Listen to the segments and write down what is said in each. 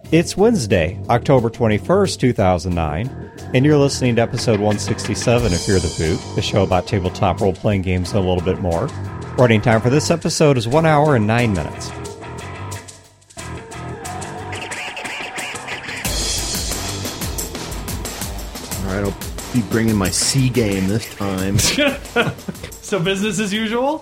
It's Wednesday, October 21st, 2009, and you're listening to episode 167 of Fear the Boot, the show about tabletop role-playing games and a little bit more. Running time for this episode is 1 hour and 9 minutes. All right, I'll be bringing my C game this time. So business as usual?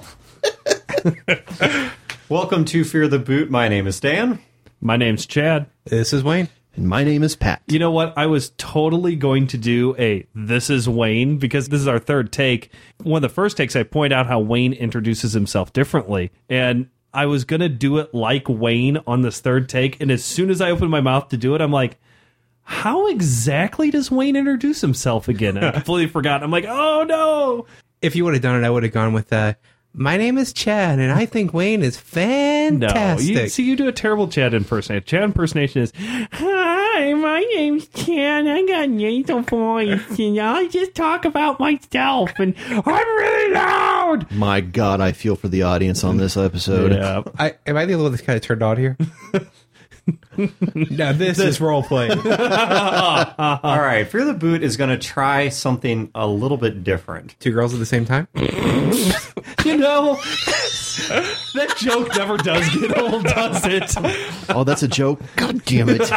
Welcome to Fear the Boot. My name is Dan. My name's Chad. This is Wayne. And my name is Pat. You know what? I was totally going to do a This is Wayne because this is our third take. One of the first takes, I point out how Wayne introduces himself differently. And I was going to do it like Wayne on this third take. And as soon as I opened my mouth to do it, I'm like, how exactly does Wayne introduce himself again? I completely forgot. I'm like, oh no. If you would have done it, I would have gone with, my name is Chad, and I think Wayne is fantastic. No, you do a terrible Chad impersonation. Chad impersonation is, hi, my name's Chad. I got nasal voice, and I just talk about myself, and I'm really loud. My God, I feel for the audience on this episode. Yeah. Am I the only one that's kind of turned on here? No, this is role-playing. All right, Fear the Boot is going to try something a little bit different. Two girls at the same time? You know, that joke never does get old, does it? Oh, that's a joke? God damn it.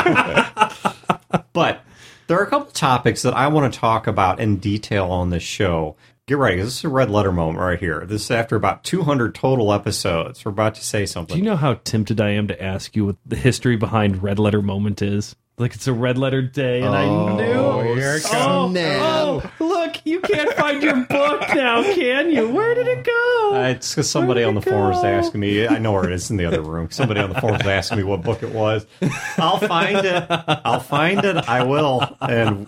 But there are a couple topics that I want to talk about in detail on this show. Get ready, 'cause this is a red letter moment right here. This is after about 200 total episodes. We're about to say something. Do you know how tempted I am to ask you what the history behind Red Letter Moment is? Like, it's a red letter day, and I knew. Here it comes. Oh, look, you can't find your book now, can you? Where did it go? It's because somebody on the forums is asking me. I know where it is in the other room. Somebody on the forums is asking me what book it was. I'll find it. I will. And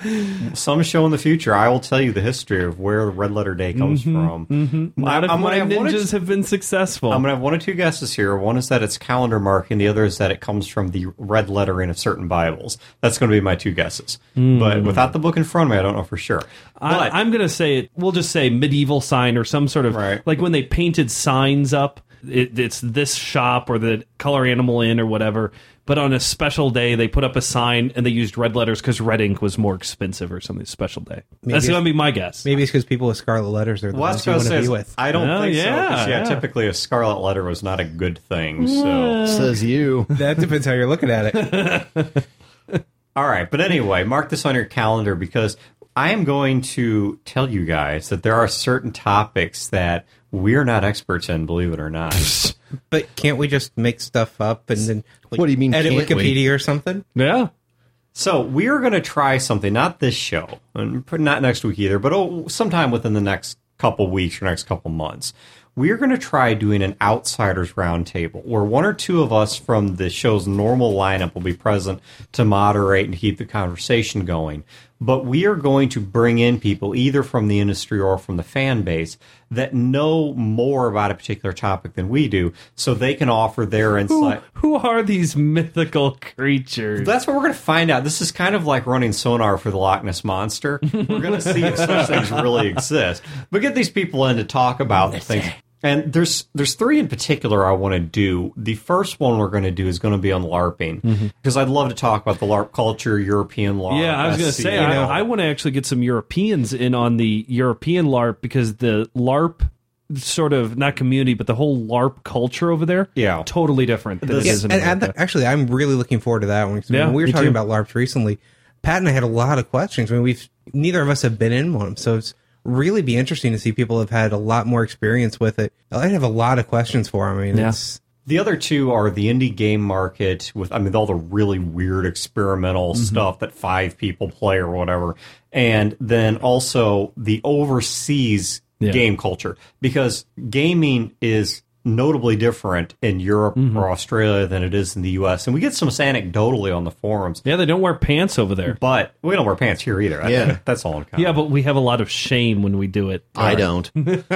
some show in the future, I will tell you the history of where Red Letter Day comes from. None of my ninjas have been successful. I'm going to have one or two guesses here. One is that it's calendar marking. The other is that it comes from the red lettering of certain Bibles. That's going to be my two guesses. But without the book in front of me, I don't know for sure. But I'm going to say it. We'll just say medieval sign or some sort of like when they painted signs up. It's this shop or the Color Animal Inn or whatever. But on a special day, they put up a sign and they used red letters because red ink was more expensive or something. Special day. That's going to be my guess. Maybe it's because people with scarlet letters are the ones you want to be with. I don't think so. 'Cause, Yeah. typically a scarlet letter was not a good thing. So Says you. That depends how you're looking at it. all right. But anyway, mark this on your calendar because I am going to tell you guys that there are certain topics that we're not experts in, believe it or not. But can't we just make stuff up and then What do you mean, edit can't we? Wikipedia or something? Yeah. So we are going to try something, not this show, and not next week either, but sometime within the next couple weeks or next couple months. We are going to try doing an Outsiders Roundtable, where one or two of us from the show's normal lineup will be present to moderate and keep the conversation going. But we are going to bring in people either from the industry or from the fan base that know more about a particular topic than we do, so they can offer their insight. Who are these mythical creatures? That's what we're going to find out. This is kind of like running sonar for the Loch Ness Monster. We're going to see if such things really exist. But get these people in to talk about things. And there's three in particular I want to do. The first one we're going to do is going to be on LARPing, because I'd love to talk about the LARP culture, European LARP. Yeah, I was going to say, I want to actually get some Europeans in on the European LARP, because the LARP sort of, not community, but the whole LARP culture over there, totally different than it is in America. Actually, I'm really looking forward to that one. When we were talking about LARPs recently, Pat and I had a lot of questions. I mean, neither of us have been in one, so it's really be interesting to see people have had a lot more experience with it. I have a lot of questions for them. I mean, it's... The other two are the indie game market with, all the really weird experimental stuff that 5 people play or whatever. And then also the overseas game culture, because gaming is notably different in Europe or Australia than it is in the U.S. And we get some anecdotally on the forums. Yeah, they don't wear pants over there. But we don't wear pants here either. That's all in common. Yeah, but we have a lot of shame when we do it. I don't.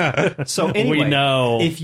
So anyway, we know. If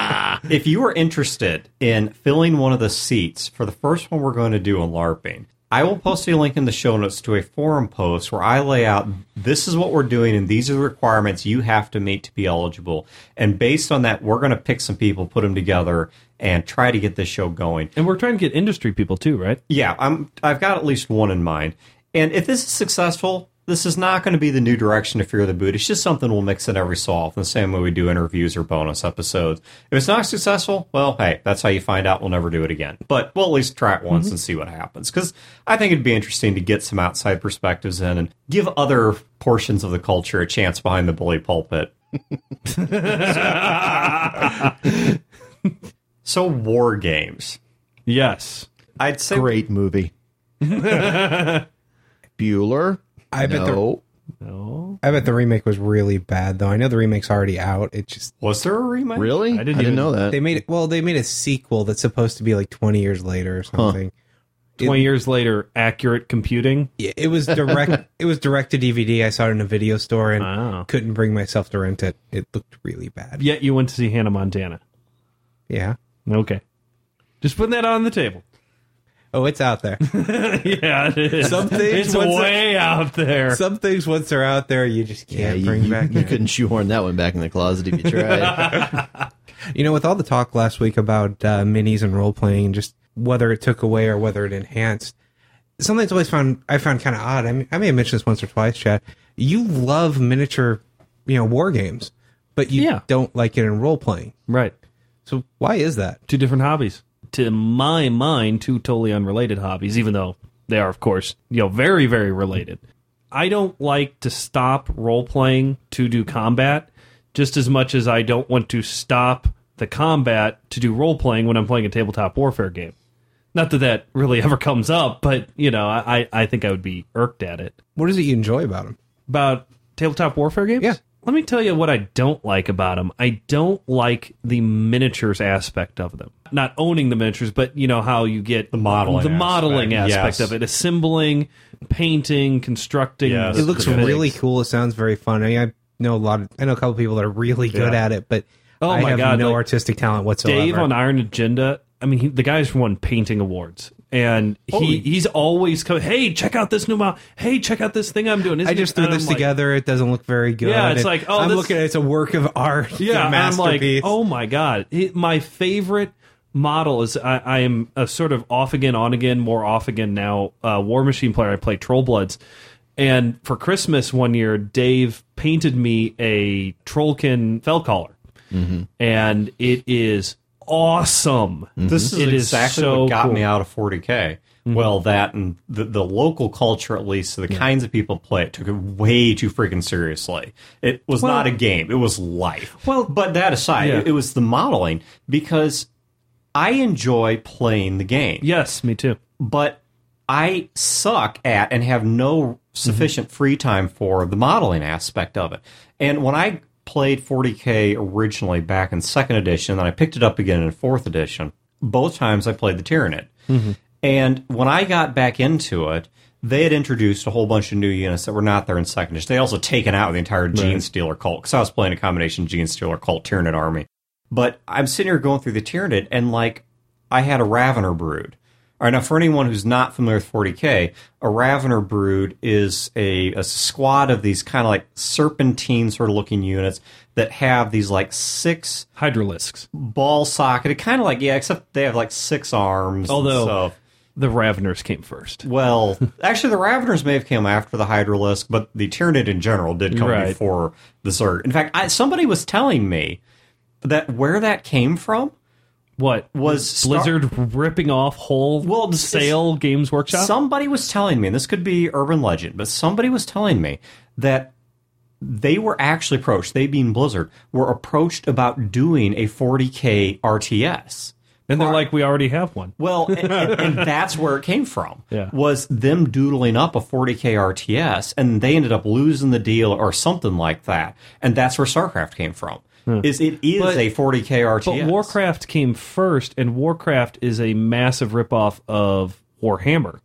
you are interested in filling one of the seats for the first one we're going to do on LARPing, I will post a link in the show notes to a forum post where I lay out, this is what we're doing, and these are the requirements you have to meet to be eligible. And based on that, we're going to pick some people, put them together, and try to get this show going. And we're trying to get industry people too, right? Yeah, I've got at least one in mind. And if this is successful, this is not going to be the new direction to Fear the Boot. It's just something we'll mix in every so often, the same way we do interviews or bonus episodes. If it's not successful, well, hey, that's how you find out we'll never do it again. But we'll at least try it once and see what happens. Because I think it'd be interesting to get some outside perspectives in and give other portions of the culture a chance behind the bully pulpit. So, War Games. Yes. I'd say... Great movie. Bueller? I bet the remake was really bad, though. I know the remake's already out. It just... Was there a remake? Really? I didn't know that. They made a sequel that's supposed to be like 20 years later or something. 20 years later, accurate computing? Yeah, it was direct. It was direct to DVD. I saw it in a video store and couldn't bring myself to rent it. It looked really bad. Yet you went to see Hannah Montana. Yeah. Okay. Just putting that on the table. Oh, it's out there. Yeah, it is. Some things it's way out there. Some things, once they're out there, you just can't bring back. You couldn't shoehorn that one back in the closet if you tried. With all the talk last week about minis and role playing, just whether it took away or whether it enhanced, something that's always I found kind of odd. I may have mentioned this once or twice, Chad. You love miniature, war games, but you don't like it in role playing, right? So why is that? Two different hobbies. To my mind, two totally unrelated hobbies, even though they are, of course, very, very related. I don't like to stop role-playing to do combat just as much as I don't want to stop the combat to do role-playing when I'm playing a tabletop warfare game. Not that really ever comes up, but, I think I would be irked at it. What is it you enjoy about them? About tabletop warfare games? Yeah. Let me tell you what I don't like about them. I don't like the miniatures aspect of them. Not owning the miniatures, but how you get the modeling aspect of it. Assembling, painting, constructing. Yes. It looks really cool. It sounds very fun. I know a couple people that are really good at it, but I have no artistic talent whatsoever. Dave on Iron Agenda, the guy's won painting awards. And he's always coming, hey, check out this new model. Hey, check out this thing I'm doing. I just threw this together. It doesn't look very good. Yeah, it's like, I'm looking at it. It's a work of art. Yeah, a masterpiece. I'm like, oh my God. My favorite model is, I am a sort of off again, on again, more off again now, War Machine player. I play Trollbloods. And for Christmas one year, Dave painted me a Trollkin fell collar. Mm-hmm. And it is awesome. This is exactly what got me out of 40K. Mm-hmm. Well, that and the local culture, at least, so the kinds of people play it, took it way too freaking seriously. It was not a game. It was life. Well, but that aside, it was the modeling, because I enjoy playing the game. Yes, me too. But I suck at and have no sufficient free time for the modeling aspect of it. And when I played 40K originally back in 2nd edition, then I picked it up again in 4th edition. Both times I played the Tyranid. Mm-hmm. And when I got back into it, they had introduced a whole bunch of new units that were not there in 2nd edition. They also taken out the entire Genestealer cult, because I was playing a combination Genestealer cult Tyranid army. But I'm sitting here going through the Tyranid, and I had a Ravener Brood. All right, now, for anyone who's not familiar with 40K, a Ravener Brood is a squad of these kind of like serpentine sort of looking units that have these 6 Hydralisks. Ball socketed, kind of except they have 6 arms. Although the Raveners came first. Well, actually, the Raveners may have come after the Hydralisk, but the Tyranid in general did come before the Zerg. In fact, somebody was telling me that where that came from. What was Blizzard ripping off wholesale Games Workshop? Somebody was telling me, and this could be urban legend, but somebody was telling me that they were actually approached, they being Blizzard, were approached about doing a 40K RTS. And they're like, we already have one. Well, and that's where it came from, yeah. Was them doodling up a 40K RTS, and they ended up losing the deal or something like that. And that's where StarCraft came from. It is a 40K RTS. But Warcraft came first, and Warcraft is a massive ripoff of Warhammer.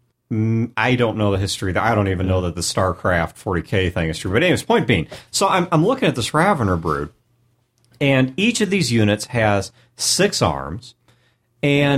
I don't know the history. I don't even know that the StarCraft 40K thing is true. But anyways, point being, so I'm looking at this Ravener Brood, and each of these units has 6 arms, and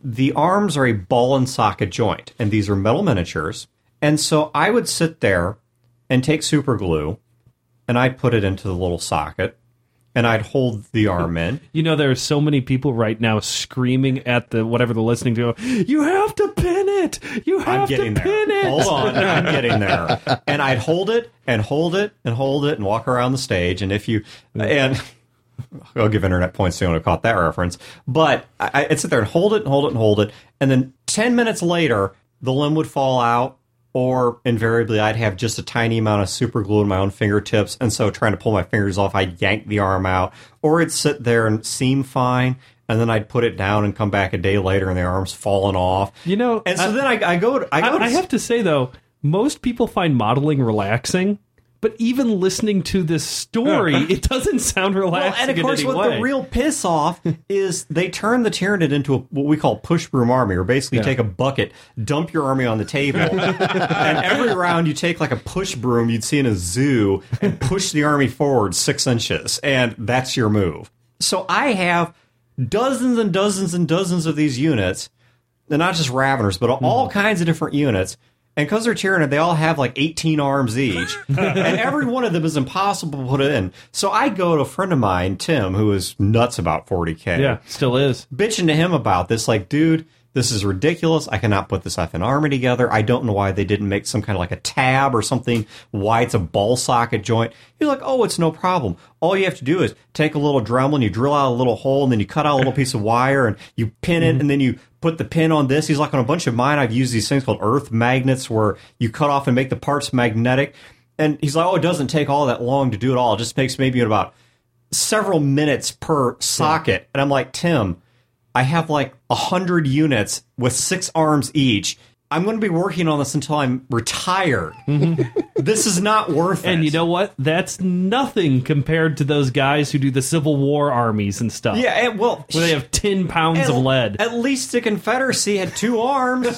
the arms are a ball and socket joint, and these are metal miniatures. And so I would sit there and take super glue, and I'd put it into the little socket, and I'd hold the arm in. You know, there are so many people right now screaming at the whatever they're listening to. You have to pin it. You have to pin it. Hold on, I'm getting there. And I'd hold it and hold it and hold it and walk around the stage. And if you and I'll give internet points to anyone who caught that reference. But I'd sit there and hold it and hold it and hold it, and then 10 minutes later, the limb would fall out. Or invariably, I'd have just a tiny amount of super glue in my own fingertips, and so trying to pull my fingers off, I'd yank the arm out. Or it'd sit there and seem fine, and then I'd put it down and come back a day later, and the arm's fallen off. You know, and so then I have to say though, most people find modeling relaxing. But even listening to this story, it doesn't sound relaxing. Well, and of course, what the real piss off is they turn the Tyranid into what we call push broom army, or basically you take a bucket, dump your army on the table, and every round you take like a push broom you'd see in a zoo and push the army forward 6 inches, and that's your move. So I have dozens and dozens and dozens of these units, and not just Raveners, but all kinds of different units. And because they're Tyranid, they all have like 18 arms each. And every one of them is impossible to put in. So I go to a friend of mine, Tim, who is nuts about 40K. Yeah, still is. Bitching to him about this. Like, dude, this is ridiculous. I cannot put this effing army together. I don't know why they didn't make some kind of like a tab or something, why it's a ball socket joint. He's like, oh, it's no problem. All you have to do is take a little Dremel and you drill out a little hole, and then you cut out a little piece of wire and you pin it, and then you put the pin on this. He's like, on a bunch of mine, I've used these things called earth magnets where you cut off and make the parts magnetic. And he's like, oh, it doesn't take all that long to do it all. It just takes maybe about several minutes per socket. And I'm like, Tim, I have like 100 units with 6 arms each. I'm going to be working on this until I'm retired. This is not worth it. And you know what? That's nothing compared to those guys who do the Civil War armies and stuff. Yeah, and, well, where they have 10 pounds of lead. At least the Confederacy had 2 arms.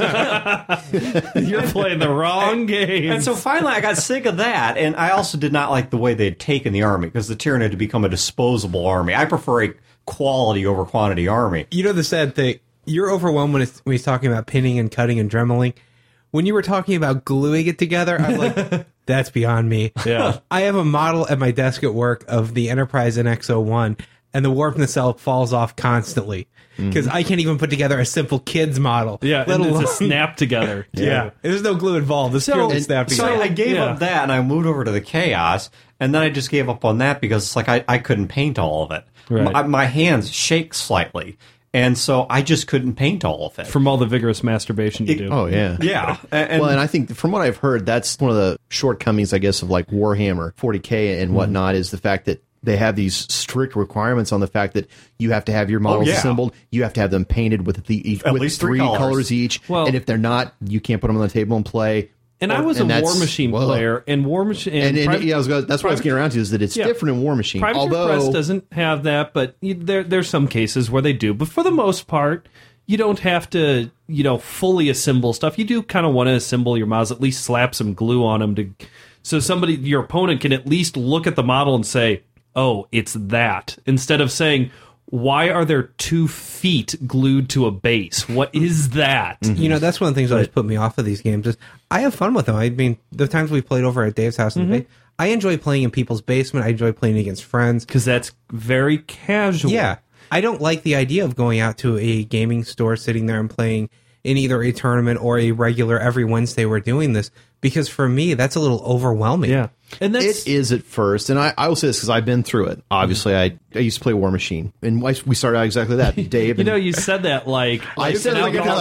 You're playing the wrong game. And so finally I got sick of that, and I also did not like the way they had taken the army, because the Tyranid had become a disposable army. I prefer a quality over quantity army. You know the sad thing? You're overwhelmed when he's talking about pinning and cutting and dremeling. When you were talking about gluing it together, I was like, that's beyond me. Yeah. I have a model at my desk at work of the Enterprise NX-01, and the warp nacelle falls off constantly. Because I can't even put together a simple kid's model. Yeah, let alone it's a snap together. Yeah. There's no glue involved. It's purely snap together. So I gave up that, and I moved over to the Chaos, and then I just gave up on that because it's like I couldn't paint all of it. Right. My hands shake slightly. And so I just couldn't paint all of it. From all the vigorous masturbation you do. Oh, yeah. Yeah. And I think from what I've heard, that's one of the shortcomings, I guess, of like Warhammer 40K and whatnot, is the fact that they have these strict requirements on the fact that you have to have your models assembled. You have to have them painted with at least 3 colors each. Well, and if they're not, you can't put them on the table and play. And I was a War Machine player, and War Machine. That's what I was getting around to, is that it's different in War Machine. Private Press doesn't have that, but there's some cases where they do. But for the most part, you don't have to, fully assemble stuff. You do kind of want to assemble your models, at least slap some glue on them so your opponent can at least look at the model and say, oh, it's that, instead of saying, why are there 2 feet glued to a base? What is that? Mm-hmm. That's one of the things that always put me off of these games is I have fun with them. I mean, the times we played over at Dave's house, I enjoy playing in people's basement. I enjoy playing against friends. Because that's very casual. Yeah. I don't like the idea of going out to a gaming store, sitting there and playing in either a tournament or a regular every Wednesday we're doing this, because for me, that's a little overwhelming. Yeah. And it is at first, and I will say this because I've been through it. Obviously, I used to play War Machine, and we started out exactly that. Dave, you said that like I said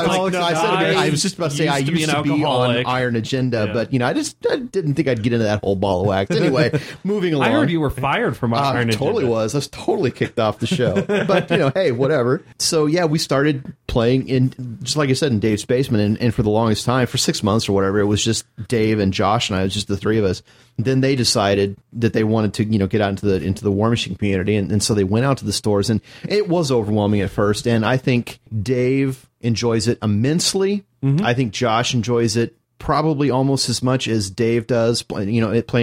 I was just about to say I used to be on Iron Agenda, but I didn't think I'd get into that whole ball of wax. Anyway, moving along. I heard you were fired from Iron Agenda. Totally was. I was totally kicked off the show. But hey, whatever. So yeah, we started playing in, just like I said, in Dave's basement, and for the longest time, for 6 months or whatever, it was just Dave and Josh and I. It was just the 3 of us. Then they decided that they wanted to, get out into the War Machine community, and so they went out to the stores, and it was overwhelming at first. And I think Dave enjoys it immensely. I think Josh enjoys it probably almost as much as Dave does, playing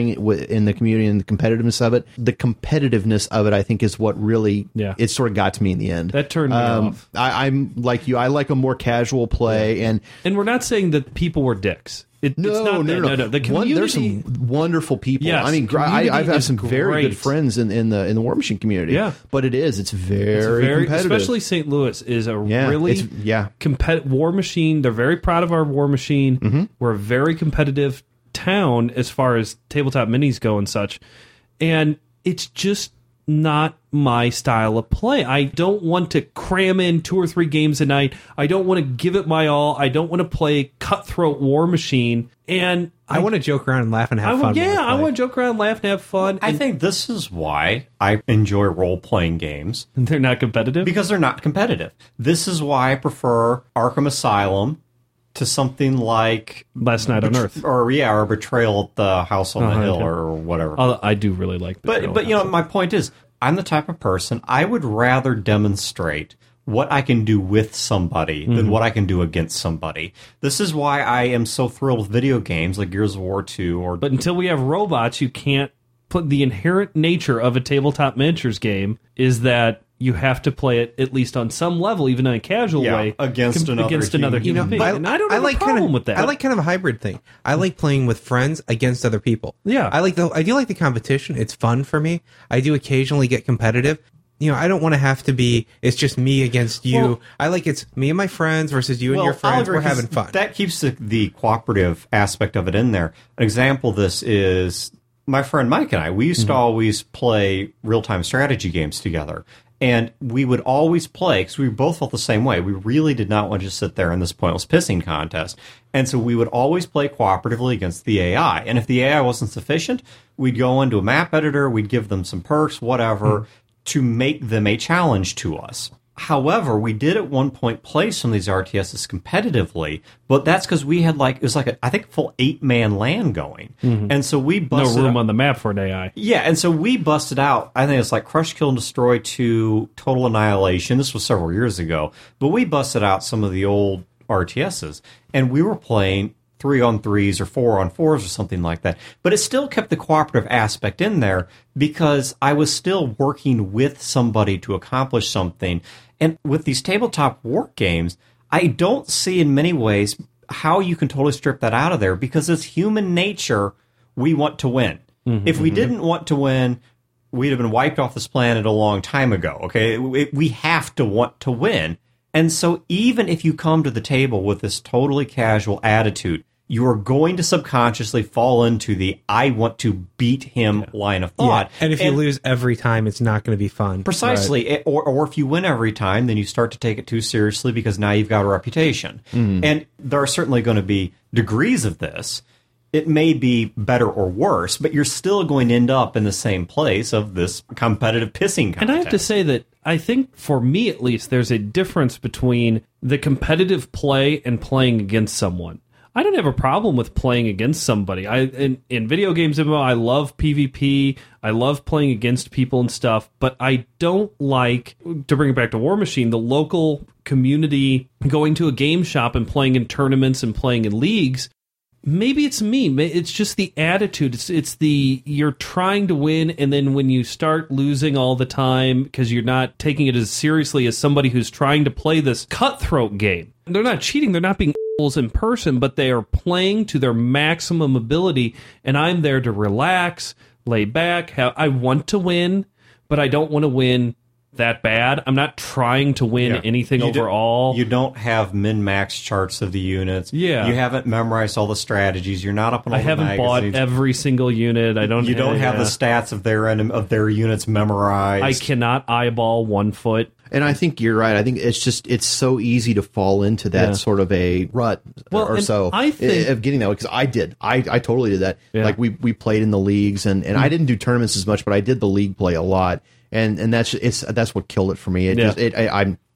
in the community and the competitiveness of it. The competitiveness of it, I think, is what really it sort of got to me in the end. That turned me off. I'm like you. I like a more casual play, and we're not saying that people were dicks. No. The community, there's some wonderful people. Yes, I mean, I've had some very good friends in the War Machine community. Yeah, but it's very competitive. Especially St. Louis is a really competitive War Machine. They're very proud of our War Machine. Mm-hmm. We're a very competitive town as far as tabletop minis go and such, and it's just not my style of play. I don't want to cram in 2 or 3 games a night. I don't want to give it my all. I don't want to play cutthroat War Machine. And I want to joke around and laugh and have fun. Yeah, I want to joke around, laugh, and have fun. I think this is why I enjoy role-playing games. They're not competitive? Because they're not competitive. This is why I prefer Arkham Asylum to something like Last Night on Earth, or Betrayal at the House on the Hill, or whatever. I do really like Betrayal. But my point is, I'm the type of person, I would rather demonstrate what I can do with somebody than what I can do against somebody. This is why I am so thrilled with video games like Gears of War 2. But until we have robots, you can't put the inherent nature of a tabletop miniatures game is that you have to play it at least on some level, even in a casual way, against another human being. And I don't have a problem with that. I like kind of a hybrid thing. I like playing with friends against other people. Yeah, I do like the competition. It's fun for me. I do occasionally get competitive. I don't want to have to be, it's just me against you. Well, I like it's me and my friends versus you and your friends. We're having fun. That keeps the cooperative aspect of it in there. An example of this is my friend Mike and I. We used to always play real-time strategy games together. And we would always play, because we both felt the same way. We really did not want to just sit there in this pointless pissing contest. And so we would always play cooperatively against the AI. And if the AI wasn't sufficient, we'd go into a map editor, we'd give them some perks, whatever, to make them a challenge to us. However, we did at one point play some of these RTSs competitively, but that's because we had I think a full 8-man LAN going. And so we busted no room on the map for an AI. Yeah, and so we busted out, I think it's like Crush, Kill, and Destroy 2, Total Annihilation. This was several years ago. But we busted out some of the old RTSs, and we were playing 3-on-3s or 4-on-4s or something like that. But it still kept the cooperative aspect in there because I was still working with somebody to accomplish something. And with these tabletop war games, I don't see in many ways how you can totally strip that out of there because it's human nature. We want to win. If we didn't want to win, we'd have been wiped off this planet a long time ago. Okay, we have to want to win. And so even if you come to the table with this totally casual attitude, you are going to subconsciously fall into the I want to beat him line of thought. Yeah. And if you lose every time, it's not going to be fun. Precisely. Right. Or if you win every time, then you start to take it too seriously because now you've got a reputation. And there are certainly going to be degrees of this. It may be better or worse, but you're still going to end up in the same place of this competitive pissing contest. And I have to say that I think, for me at least, there's a difference between the competitive play and playing against someone. I don't have a problem with playing against somebody. In video games, I love PvP. I love playing against people and stuff, but I don't like, to bring it back to War Machine, the local community going to a game shop and playing in tournaments and playing in leagues. Maybe it's me. It's just the attitude. It's the you're trying to win, and then when you start losing all the time because you're not taking it as seriously as somebody who's trying to play this cutthroat game. They're not cheating. They're not being in person, but they are playing to their maximum ability, and I'm there to relax, lay back. I want to win, but I don't want to win that bad. I'm not trying to win anything overall. You don't have min-max charts of the units. Yeah. You haven't memorized all the strategies. You're not up on all the magazines. I haven't bought every single unit. You don't have the stats of their units memorized. I cannot eyeball 1 foot. And I think you're right. I think it's so easy to fall into that sort of a rut or so I think, of getting that way, because I did. I totally did that. Yeah. Like we played in the leagues, and I didn't do tournaments as much, but I did the league play a lot. And that's what killed it for me.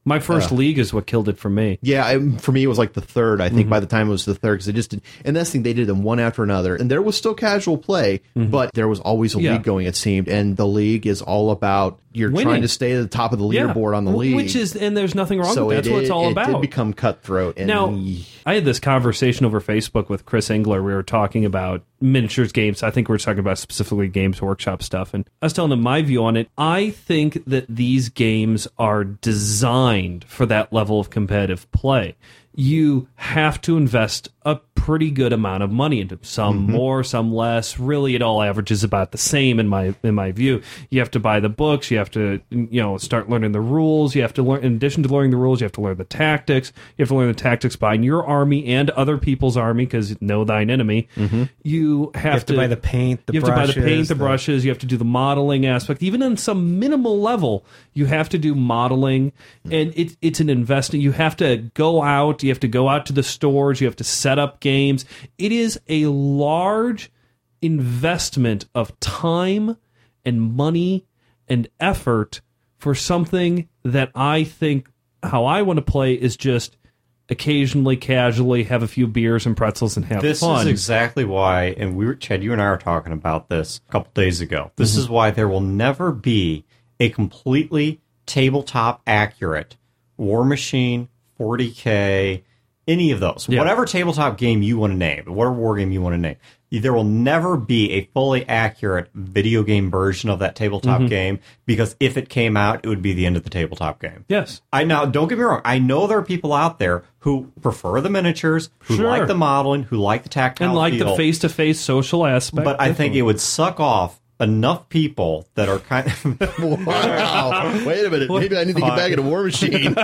My first league is what killed it for me. Yeah, for me, it was like the third, I think, by the time it was the third, because it just did, and that's the thing, they did them one after another, and there was still casual play, but there was always a league going, it seemed, and the league is all about, you're winning. trying to stay at the top of the leaderboard on the league. Which is, and there's nothing wrong with that. That's what it's all about. It did become cutthroat. And now, I had this conversation over Facebook with Chris Engler. We were talking about miniatures games. I think we were talking about specifically Games Workshop stuff. And I was telling him my view on it. I think that these games are designed for that level of competitive play. You have to invest a pretty good amount of money into them. Some more, some less. Really, it all averages about the same in my view. You have to buy the books. You have to start learning the rules. You have to learn, in addition to learning the rules, you have to learn the tactics. You have to learn the tactics behind your army and other people's army, because know thine enemy. You have to buy the paint, the brushes. You have to buy the paint, the brushes. You have to do the modeling aspect. Even on some minimal level, you have to do modeling, and it's an investment. You have to go out. You have to go out to the stores. You have to set up games. It is a large investment of time and money and effort for something that I think how I want to play is just occasionally, casually have a few beers and pretzels and have fun. This is exactly why, and Chad, you and I were talking about this a couple days ago. This is why there will never be a completely tabletop accurate War Machine, 40K, any of those. Yeah. Whatever tabletop game you want to name, whatever war game you want to name, there will never be a fully accurate video game version of that tabletop game, because if it came out, it would be the end of the tabletop game. Yes. Now, don't get me wrong. I know there are people out there who prefer the miniatures, who like the modeling, who like the tactile and like feel, the face-to-face social aspect. but I think it would suck off enough people that are kind of... Wow. Wait a minute. Maybe I need to get back into War Machine.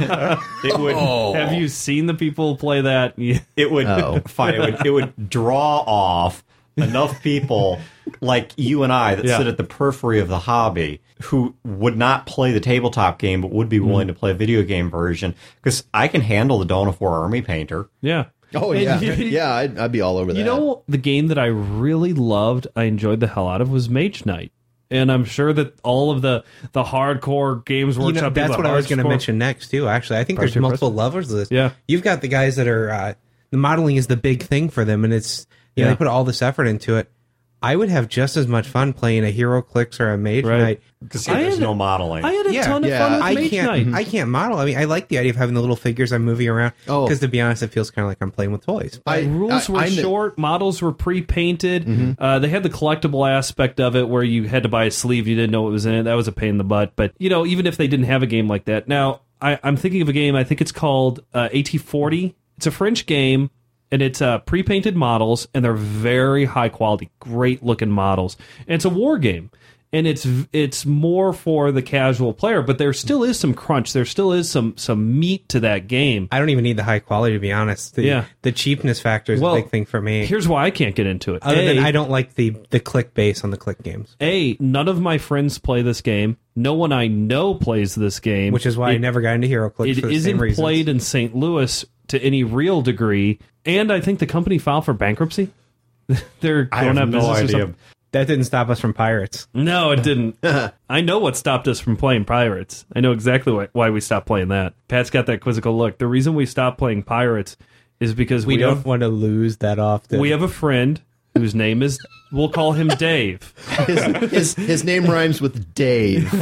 It would... Have you seen the people play that? It would... Fine. It would draw off enough people like you and I that sit at the periphery of the hobby who would not play the tabletop game but would be willing to play a video game version, because I can handle the Dawn of War Army Painter. Yeah. Oh, yeah. Yeah, I'd be all over that. You know, the game that I really loved, I enjoyed the hell out of, was Mage Knight. And I'm sure that all of the hardcore Games Workshop... that's what I was going to mention next, too, actually. I think there's multiple levels of this. Yeah. You've got the guys that are... the modeling is the big thing for them, and it's... they put all this effort into it. I would have just as much fun playing a Hero Clicks or a Mage Knight. Because there's no modeling. I had a ton of fun with Mage Knight. I can't model. I mean, I like the idea of having the little figures I'm moving around. Because to be honest, it feels kind of like I'm playing with toys. Rules were short. Models were pre-painted. They had the collectible aspect of it where you had to buy a sleeve. You didn't know what was in it. That was a pain in the butt. But, even if they didn't have a game like that. Now, I'm thinking of a game. I think it's called AT40. It's a French game. And it's pre-painted models, and they're very high quality, great looking models. And it's a war game, and it's more for the casual player. But there still is some crunch. There still is some meat to that game. I don't even need the high quality, to be honest. The cheapness factor is a big thing for me. Here's why I can't get into it. Other than I don't like the click base on the click games. None of my friends play this game. No one I know plays this game, which is why I never got into Hero Clicks. It isn't played in St. Louis to any real degree. And I think the company filed for bankruptcy. They're going out of business or something. That didn't stop us from Pirates. No, it didn't. I know what stopped us from playing Pirates. I know exactly why we stopped playing that. Pat's got that quizzical look. The reason we stopped playing Pirates is because we don't want to lose that often. We have a friend whose name is, we'll call him Dave. His name rhymes with Dave.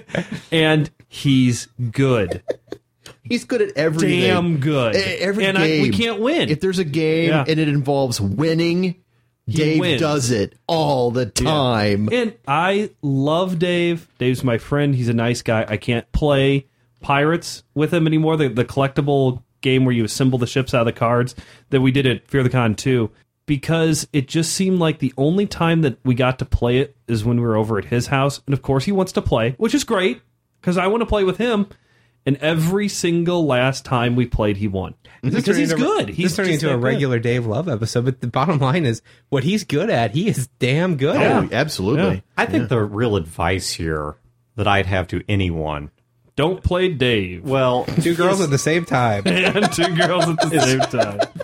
And he's good. He's good at everything. Damn good. Every and game. We can't win. If there's a game and it involves winning, Dave wins. does it all the time. Yeah. And I love Dave. Dave's my friend. He's a nice guy. I can't play Pirates with him anymore. The collectible game where you assemble the ships out of the cards that we did at Fear the Con 2. Because it just seemed like the only time that we got to play it is when we were over at his house. And of course he wants to play, which is great, because I want to play with him. And every single last time we played, he won. Because he's good. He's turning into a regular Dave Love episode. But the bottom line is, what he's good at, he is damn good at. Oh, absolutely. Yeah. I think the real advice here that I'd have to anyone... Don't play Dave. Well... Two girls at the same time. And two girls at the same time.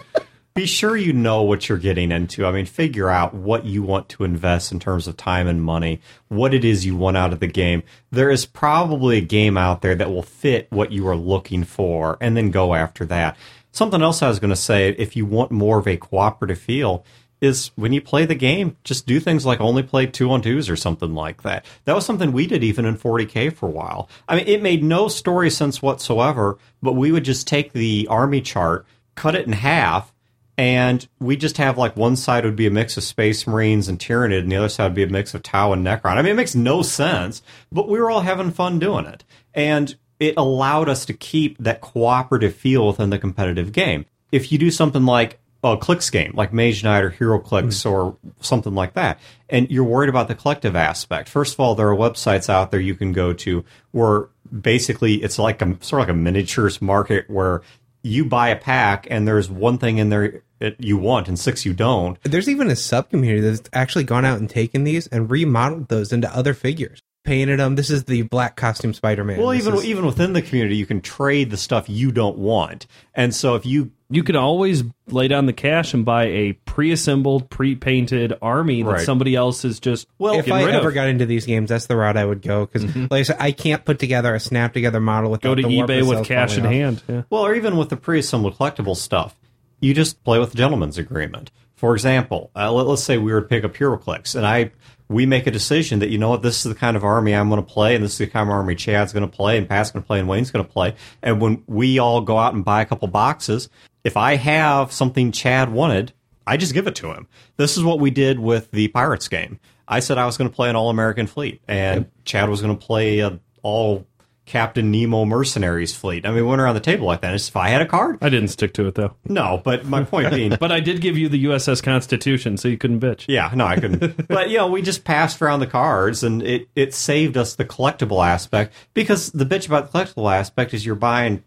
be sure you know what you're getting into. I mean, figure out what you want to invest in terms of time and money, what it is you want out of the game. There is probably a game out there that will fit what you are looking for, and then go after that. Something else I was going to say, if you want more of a cooperative feel, is when you play the game, just do things like only play 2-on-2s or something like that. That was something we did even in 40K for a while. I mean, it made no story sense whatsoever, but we would just take the army chart, cut it in half, and we just have like one side would be a mix of Space Marines and Tyranid, and the other side would be a mix of Tau and Necron. I mean, it makes no sense, but we were all having fun doing it. And it allowed us to keep that cooperative feel within the competitive game. If you do something like a clicks game, like Mage Knight or HeroClix or something like that, and you're worried about the collective aspect, first of all, there are websites out there you can go to where basically it's like a sort of like a miniatures market where you buy a pack and there's one thing in there you want and 6 you don't. There's even a sub-community that's actually gone out and taken these and remodeled those into other figures. Painted them. This is the black costume Spider-Man. Well, even within the community, you can trade the stuff you don't want. And so if you could always lay down the cash and buy a pre-assembled, pre-painted army that somebody else is just if I ever got into these games, that's the route I would go. Because, like I said, I can't put together a snap-together model without go to eBay with cash in hand. Yeah. Well, or even with the pre-assembled collectible stuff, you just play with the gentleman's agreement. For example, let's say we were to pick up HeroClix, and we make a decision that, you know what, this is the kind of army I'm going to play, and this is the kind of army Chad's going to play, and Pat's going to play, and Wayne's going to play. And when we all go out and buy a couple boxes, if I have something Chad wanted, I just give it to him. This is what we did with the Pirates game. I said I was going to play an all-American fleet, and Chad was going to play an all Captain Nemo mercenaries fleet. I mean, we went around the table like that. It's if I had a card. I didn't stick to it, though. No, but my point being... But I did give you the USS Constitution, so you couldn't bitch. Yeah, no, I couldn't. But, we just passed around the cards, and it saved us the collectible aspect, because the bitch about the collectible aspect is you're buying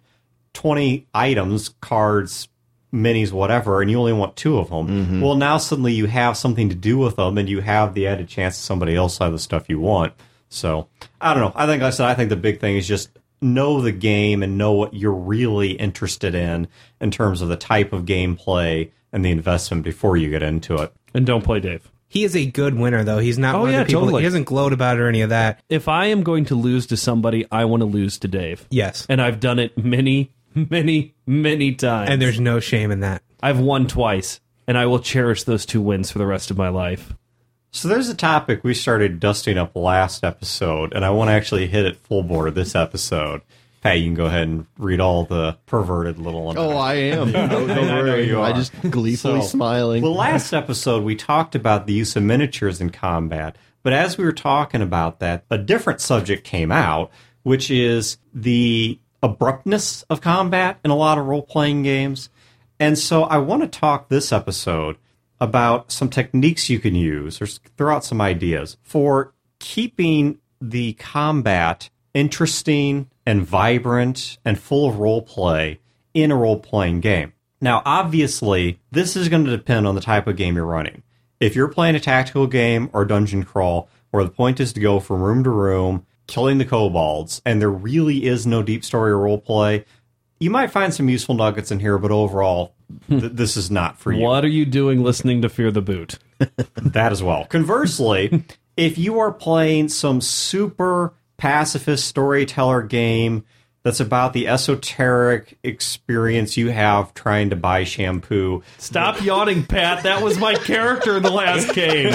20 items, cards, minis, whatever, and you only want 2 of them. Mm-hmm. Well, now suddenly you have something to do with them, and you have the added chance that somebody else has the stuff you want. So, I don't know. I think the big thing is just know the game and know what you're really interested in terms of the type of gameplay and the investment before you get into it. And don't play Dave. He is a good winner, though. He's not one of the people. Totally. He doesn't gloat about it or any of that. If I am going to lose to somebody, I want to lose to Dave. Yes. And I've done it many, many, many times. And there's no shame in that. I've won twice, and I will cherish those 2 wins for the rest of my life. So there's a topic we started dusting up last episode, and I want to actually hit it full bore this episode. Pat, you can go ahead and read all the perverted little... Oh, I am. Don't worry. I just gleefully smiling. Well, last episode we talked about the use of miniatures in combat, but as we were talking about that, a different subject came out, which is the abruptness of combat in a lot of role-playing games. And so I want to talk this episode about some techniques you can use, or throw out some ideas for keeping the combat interesting and vibrant and full of role play in a role-playing game. Now, obviously, this is going to depend on the type of game you're running. If you're playing a tactical game or dungeon crawl where the point is to go from room to room, killing the kobolds, and there really is no deep story or role play, you might find some useful nuggets in here, but overall, this is not for you. What are you doing listening to Fear the Boot? That as well. Conversely, if you are playing some super pacifist storyteller game that's about the esoteric experience you have trying to buy shampoo. Stop yawning, Pat. That was my character in the last game.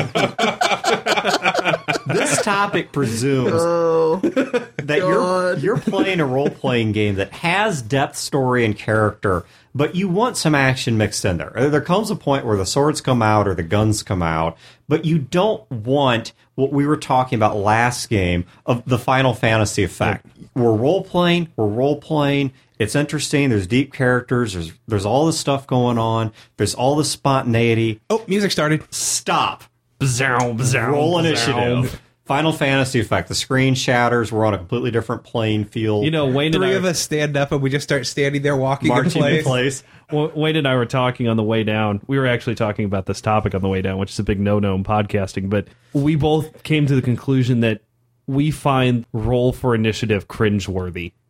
This topic presumes that you're playing a role-playing game that has depth, story, and character, but you want some action mixed in there. There comes a point where the swords come out or the guns come out, but you don't want what we were talking about last game of the Final Fantasy effect. We're role-playing, it's interesting, there's deep characters, there's all this stuff going on, there's all this spontaneity. Oh, music started. Stop. Roll initiative. Final Fantasy effect. The screen shatters. We're on a completely different playing field. You know, Wayne and Three of us stand up and we just start standing there walking marching in place. Wayne and I were talking on the way down. We were actually talking about this topic on the way down, which is a big no-no in podcasting. But we both came to the conclusion that we find roll for initiative cringeworthy.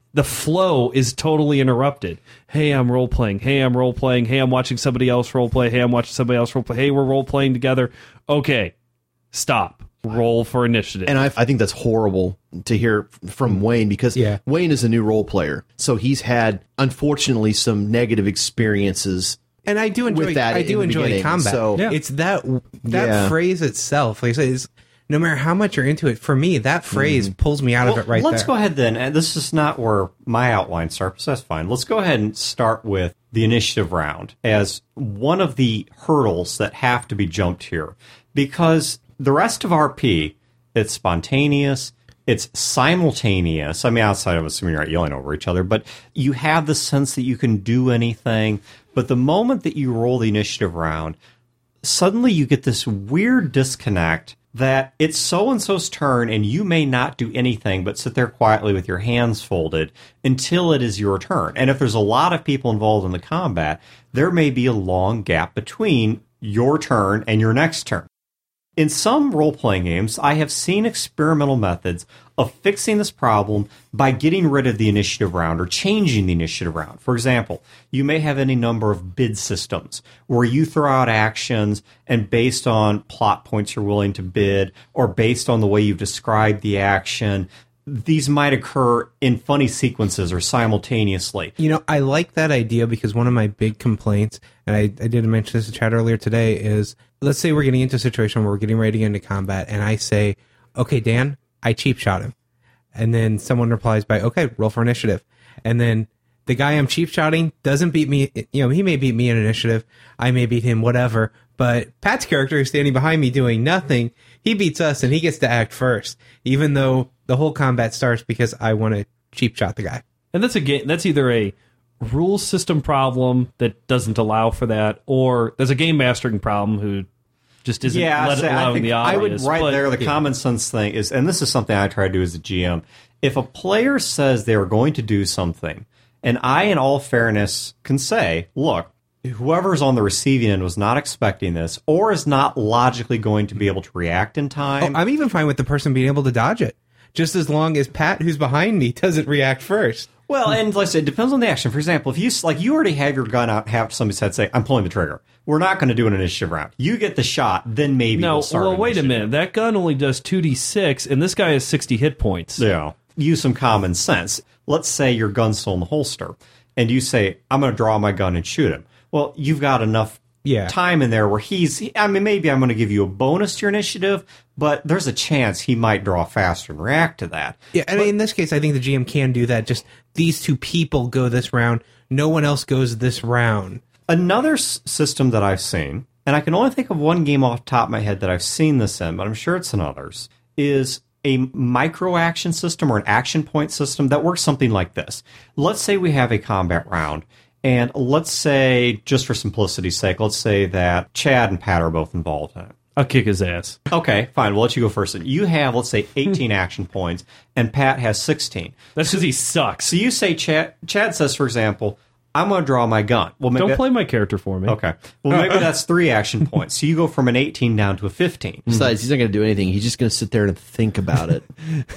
the flow is totally interrupted. Hey, I'm role playing. Hey, I'm role playing. Hey, I'm watching somebody else role play. Hey, I'm watching somebody else role play. Hey, we're role playing together. Okay, stop. Roll for initiative. And I think that's horrible to hear from Wayne, because Wayne is a new role player. So he's had, unfortunately, some negative experiences. And I do enjoy that. I do enjoy combat. So it's that phrase itself. Like I say, no matter how much you're into it, for me, that phrase pulls me out of it right there. Let's go ahead then. And this is not where my outline starts, so that's fine. Let's go ahead and start with the initiative round as one of the hurdles that have to be jumped here. Because the rest of RP, it's spontaneous, it's simultaneous. I mean, outside of assuming you're not yelling over each other, but you have the sense that you can do anything. But the moment that you roll the initiative round, suddenly you get this weird disconnect that it's so-and-so's turn and you may not do anything but sit there quietly with your hands folded until it is your turn. And if there's a lot of people involved in the combat, there may be a long gap between your turn and your next turn. In some role-playing games, I have seen experimental methods of fixing this problem by getting rid of the initiative round or changing the initiative round. For example, you may have any number of bid systems where you throw out actions and based on plot points you're willing to bid or based on the way you've described the action, these might occur in funny sequences or simultaneously. You know, I like that idea because one of my big complaints, and I did mention this in chat earlier today, is let's say we're getting into a situation where we're getting ready to get into combat, and I say, okay, Dan, I cheap shot him. And then someone replies by, okay, roll for initiative. And then the guy I'm cheap shotting doesn't beat me. You know, he may beat me in initiative. I may beat him, whatever. But Pat's character is standing behind me doing nothing. He beats us and he gets to act first, even though the whole combat starts because I want to cheap shot the guy. And that's that's either a rules system problem that doesn't allow for that, or there's a game mastering problem who just isn't allowing the obvious. I would there, the common sense thing is, and this is something I try to do as a GM, if a player says they are going to do something, and I, in all fairness, can say, look, whoever's on the receiving end was not expecting this or is not logically going to be able to react in time. I'm even fine with the person being able to dodge it, just as long as Pat, who's behind me, doesn't react first. Well, and like I said, it depends on the action. For example, if you already have your gun out, have somebody's head say, I'm pulling the trigger. We're not going to do an initiative round. You get the shot, then maybe we'll start. Well, wait a minute. That gun only does 2d6, and this guy has 60 hit points. Yeah. Use some common sense. Let's say your gun's still in the holster, and you say, I'm going to draw my gun and shoot him. Well, you've got enough time in there where maybe I'm going to give you a bonus to your initiative, but there's a chance he might draw faster and react to that. Yeah, and in this case, I think the GM can do that. Just these two people go this round. No one else goes this round. Another system that I've seen, and I can only think of one game off the top of my head that I've seen this in, but I'm sure it's in others, is a micro-action system or an action point system that works something like this. Let's say we have a combat round, and let's say, just for simplicity's sake, let's say that Chad and Pat are both involved in it. I'll kick his ass. Okay, fine. We'll let you go first. You have, let's say, 18 action points, and Pat has 16. That's because he sucks. So you say, Chad says, for example, I'm going to draw my gun. Well, don't play my character for me. Okay. Well, maybe that's 3 action points. So you go from an 18 down to a 15. Besides, he's not going to do anything. He's just going to sit there and think about it.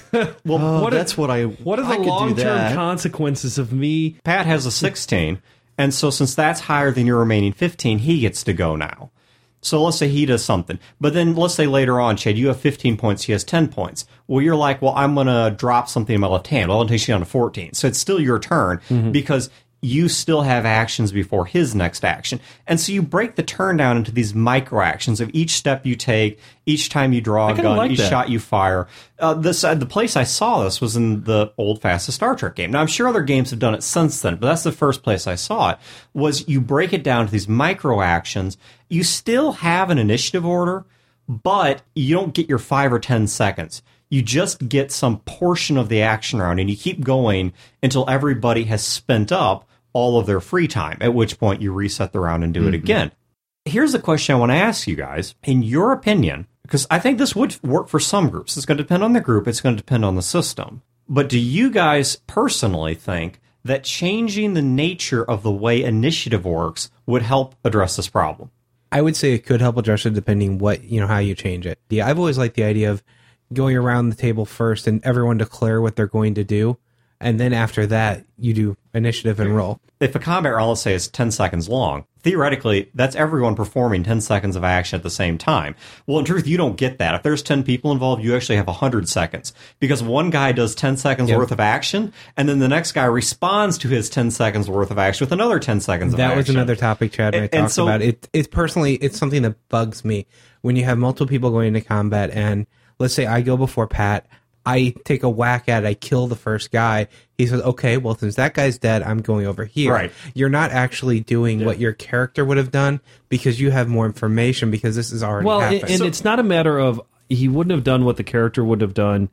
Well, what are the long-term consequences of me? Pat has a 16, and so since that's higher than your remaining 15, he gets to go now. So let's say he does something. But then let's say later on, Chad, you have 15 points, he has 10 points. Well, you're like, well, I'm going to drop something in my left hand. Well, I'll take you down to 14. So it's still your turn because you still have actions before his next action. And so you break the turn down into these micro actions of each step you take, each time you draw a gun, each shot you fire. The place I saw this was in the old fastest Star Trek game. Now, I'm sure other games have done it since then, but that's the first place I saw it, was you break it down to these micro actions. You still have an initiative order, but you don't get your 5 or 10 seconds. You just get some portion of the action round, and you keep going until everybody has spent up all of their free time, at which point you reset the round and do it again. Here's the question I want to ask you guys. In your opinion, because I think this would work for some groups. It's going to depend on the group. It's going to depend on the system. But do you guys personally think that changing the nature of the way initiative works would help address this problem? I would say it could help address it depending how you change it. I've always liked the idea of going around the table first and everyone declare what they're going to do. and then after that, you do initiative and roll. If a combat round, let's say, is 10 seconds long, theoretically, that's everyone performing 10 seconds of action at the same time. Well, in truth, you don't get that. If there's 10 people involved, you actually have 100 seconds. Because one guy does 10 seconds worth of action, and then the next guy responds to his 10 seconds worth of action with another 10 seconds of action. That was another topic Chad and I talked about. It's personally, it's something that bugs me. When you have multiple people going into combat, and let's say I go before Pat, I take a whack at it, I kill the first guy. He says, okay, well, since that guy's dead, I'm going over here. Right. You're not actually doing what your character would have done because you have more information because this has already happened. And it's not a matter of he wouldn't have done what the character would have done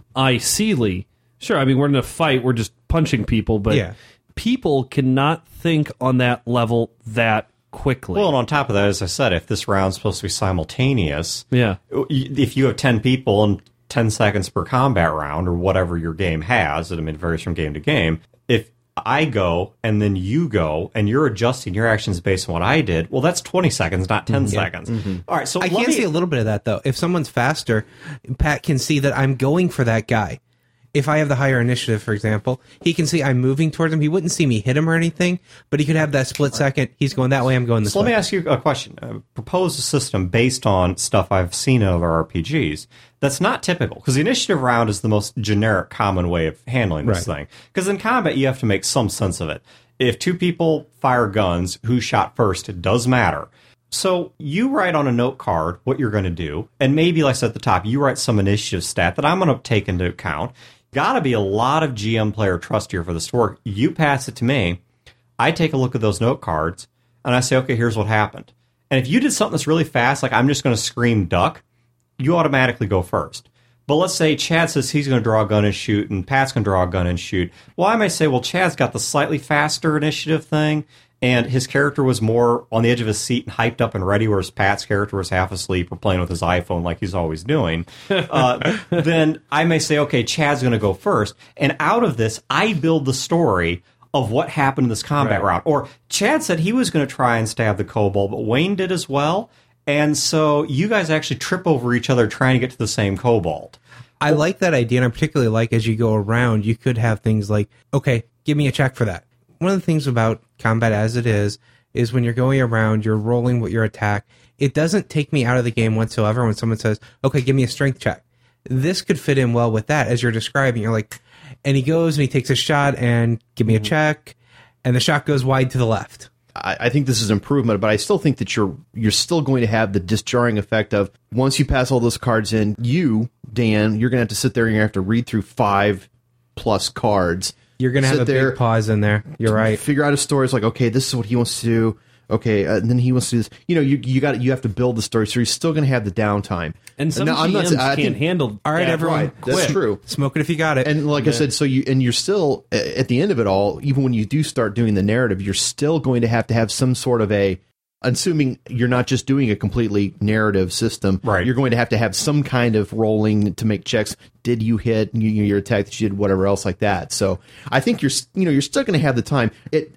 IC-ly. Sure, I mean, we're in a fight, we're just punching people, but people cannot think on that level that quickly. Well, and on top of that, as I said, if this round's supposed to be simultaneous, if you have 10 people and 10 seconds per combat round, or whatever your game has, I mean, it varies from game to game, if I go and then you go and you're adjusting your actions based on what I did, well, that's 20 seconds, not 10 seconds. All right, so I can see a little bit of that, though. If someone's faster, Pat can see that I'm going for that guy. If I have the higher initiative, for example, he can see I'm moving towards him. He wouldn't see me hit him or anything, but he could have that split second. He's going that way, I'm going this way. So let me ask you a question. Propose a system based on stuff I've seen in other RPGs that's not typical, because the initiative round is the most generic, common way of handling this thing. Because in combat, you have to make some sense of it. If two people fire guns, who shot first, it does matter. So you write on a note card what you're going to do, and maybe, like I said at the top, you write some initiative stat that I'm going to take into account. Got to be a lot of GM player trust here for this to work. You pass it to me, I take a look at those note cards, and I say, okay, here's what happened. And if you did something that's really fast, like I'm just going to scream duck, you automatically go first. But let's say Chad says he's going to draw a gun and shoot, and Pat's going to draw a gun and shoot. Well, I may say, well, Chad's got the slightly faster initiative thing, and his character was more on the edge of his seat and hyped up and ready, whereas Pat's character was half asleep or playing with his iPhone like he's always doing. Then I may say, okay, Chad's going to go first. And out of this, I build the story of what happened in this combat round. Or Chad said he was going to try and stab the kobold, but Wayne did as well. And so you guys actually trip over each other trying to get to the same kobold. I like that idea, and I particularly like as you go around, you could have things like, okay, give me a check for that. One of the things about combat as it is when you're going around, you're rolling with your attack. It doesn't take me out of the game whatsoever when someone says, okay, give me a strength check. This could fit in well with that, as you're describing. You're like, and he goes and he takes a shot and give me a check, and the shot goes wide to the left. I think this is improvement, but I still think that you're still going to have the disjarring effect of once you pass all those cards in, you, Dan, you're going to have to sit there and you're going to have to read through 5+ cards. You're going to have a big pause in there. You're right. Figure out a story. It's like, okay, this is what he wants to do. Okay, and then he wants to do this. You know, you have to build the story, so you're still going to have the downtime. And some GMs can't handle. All right, everyone, right. That's true. Smoke it if you got it. And like I said, you're still at the end of it all. Even when you do start doing the narrative, you're still going to have some sort of a. Assuming you're not just doing a completely narrative system, right? You're going to have some kind of rolling to make checks. Did you hit your attack that you did, whatever else like that? So I think you're still going to have the time.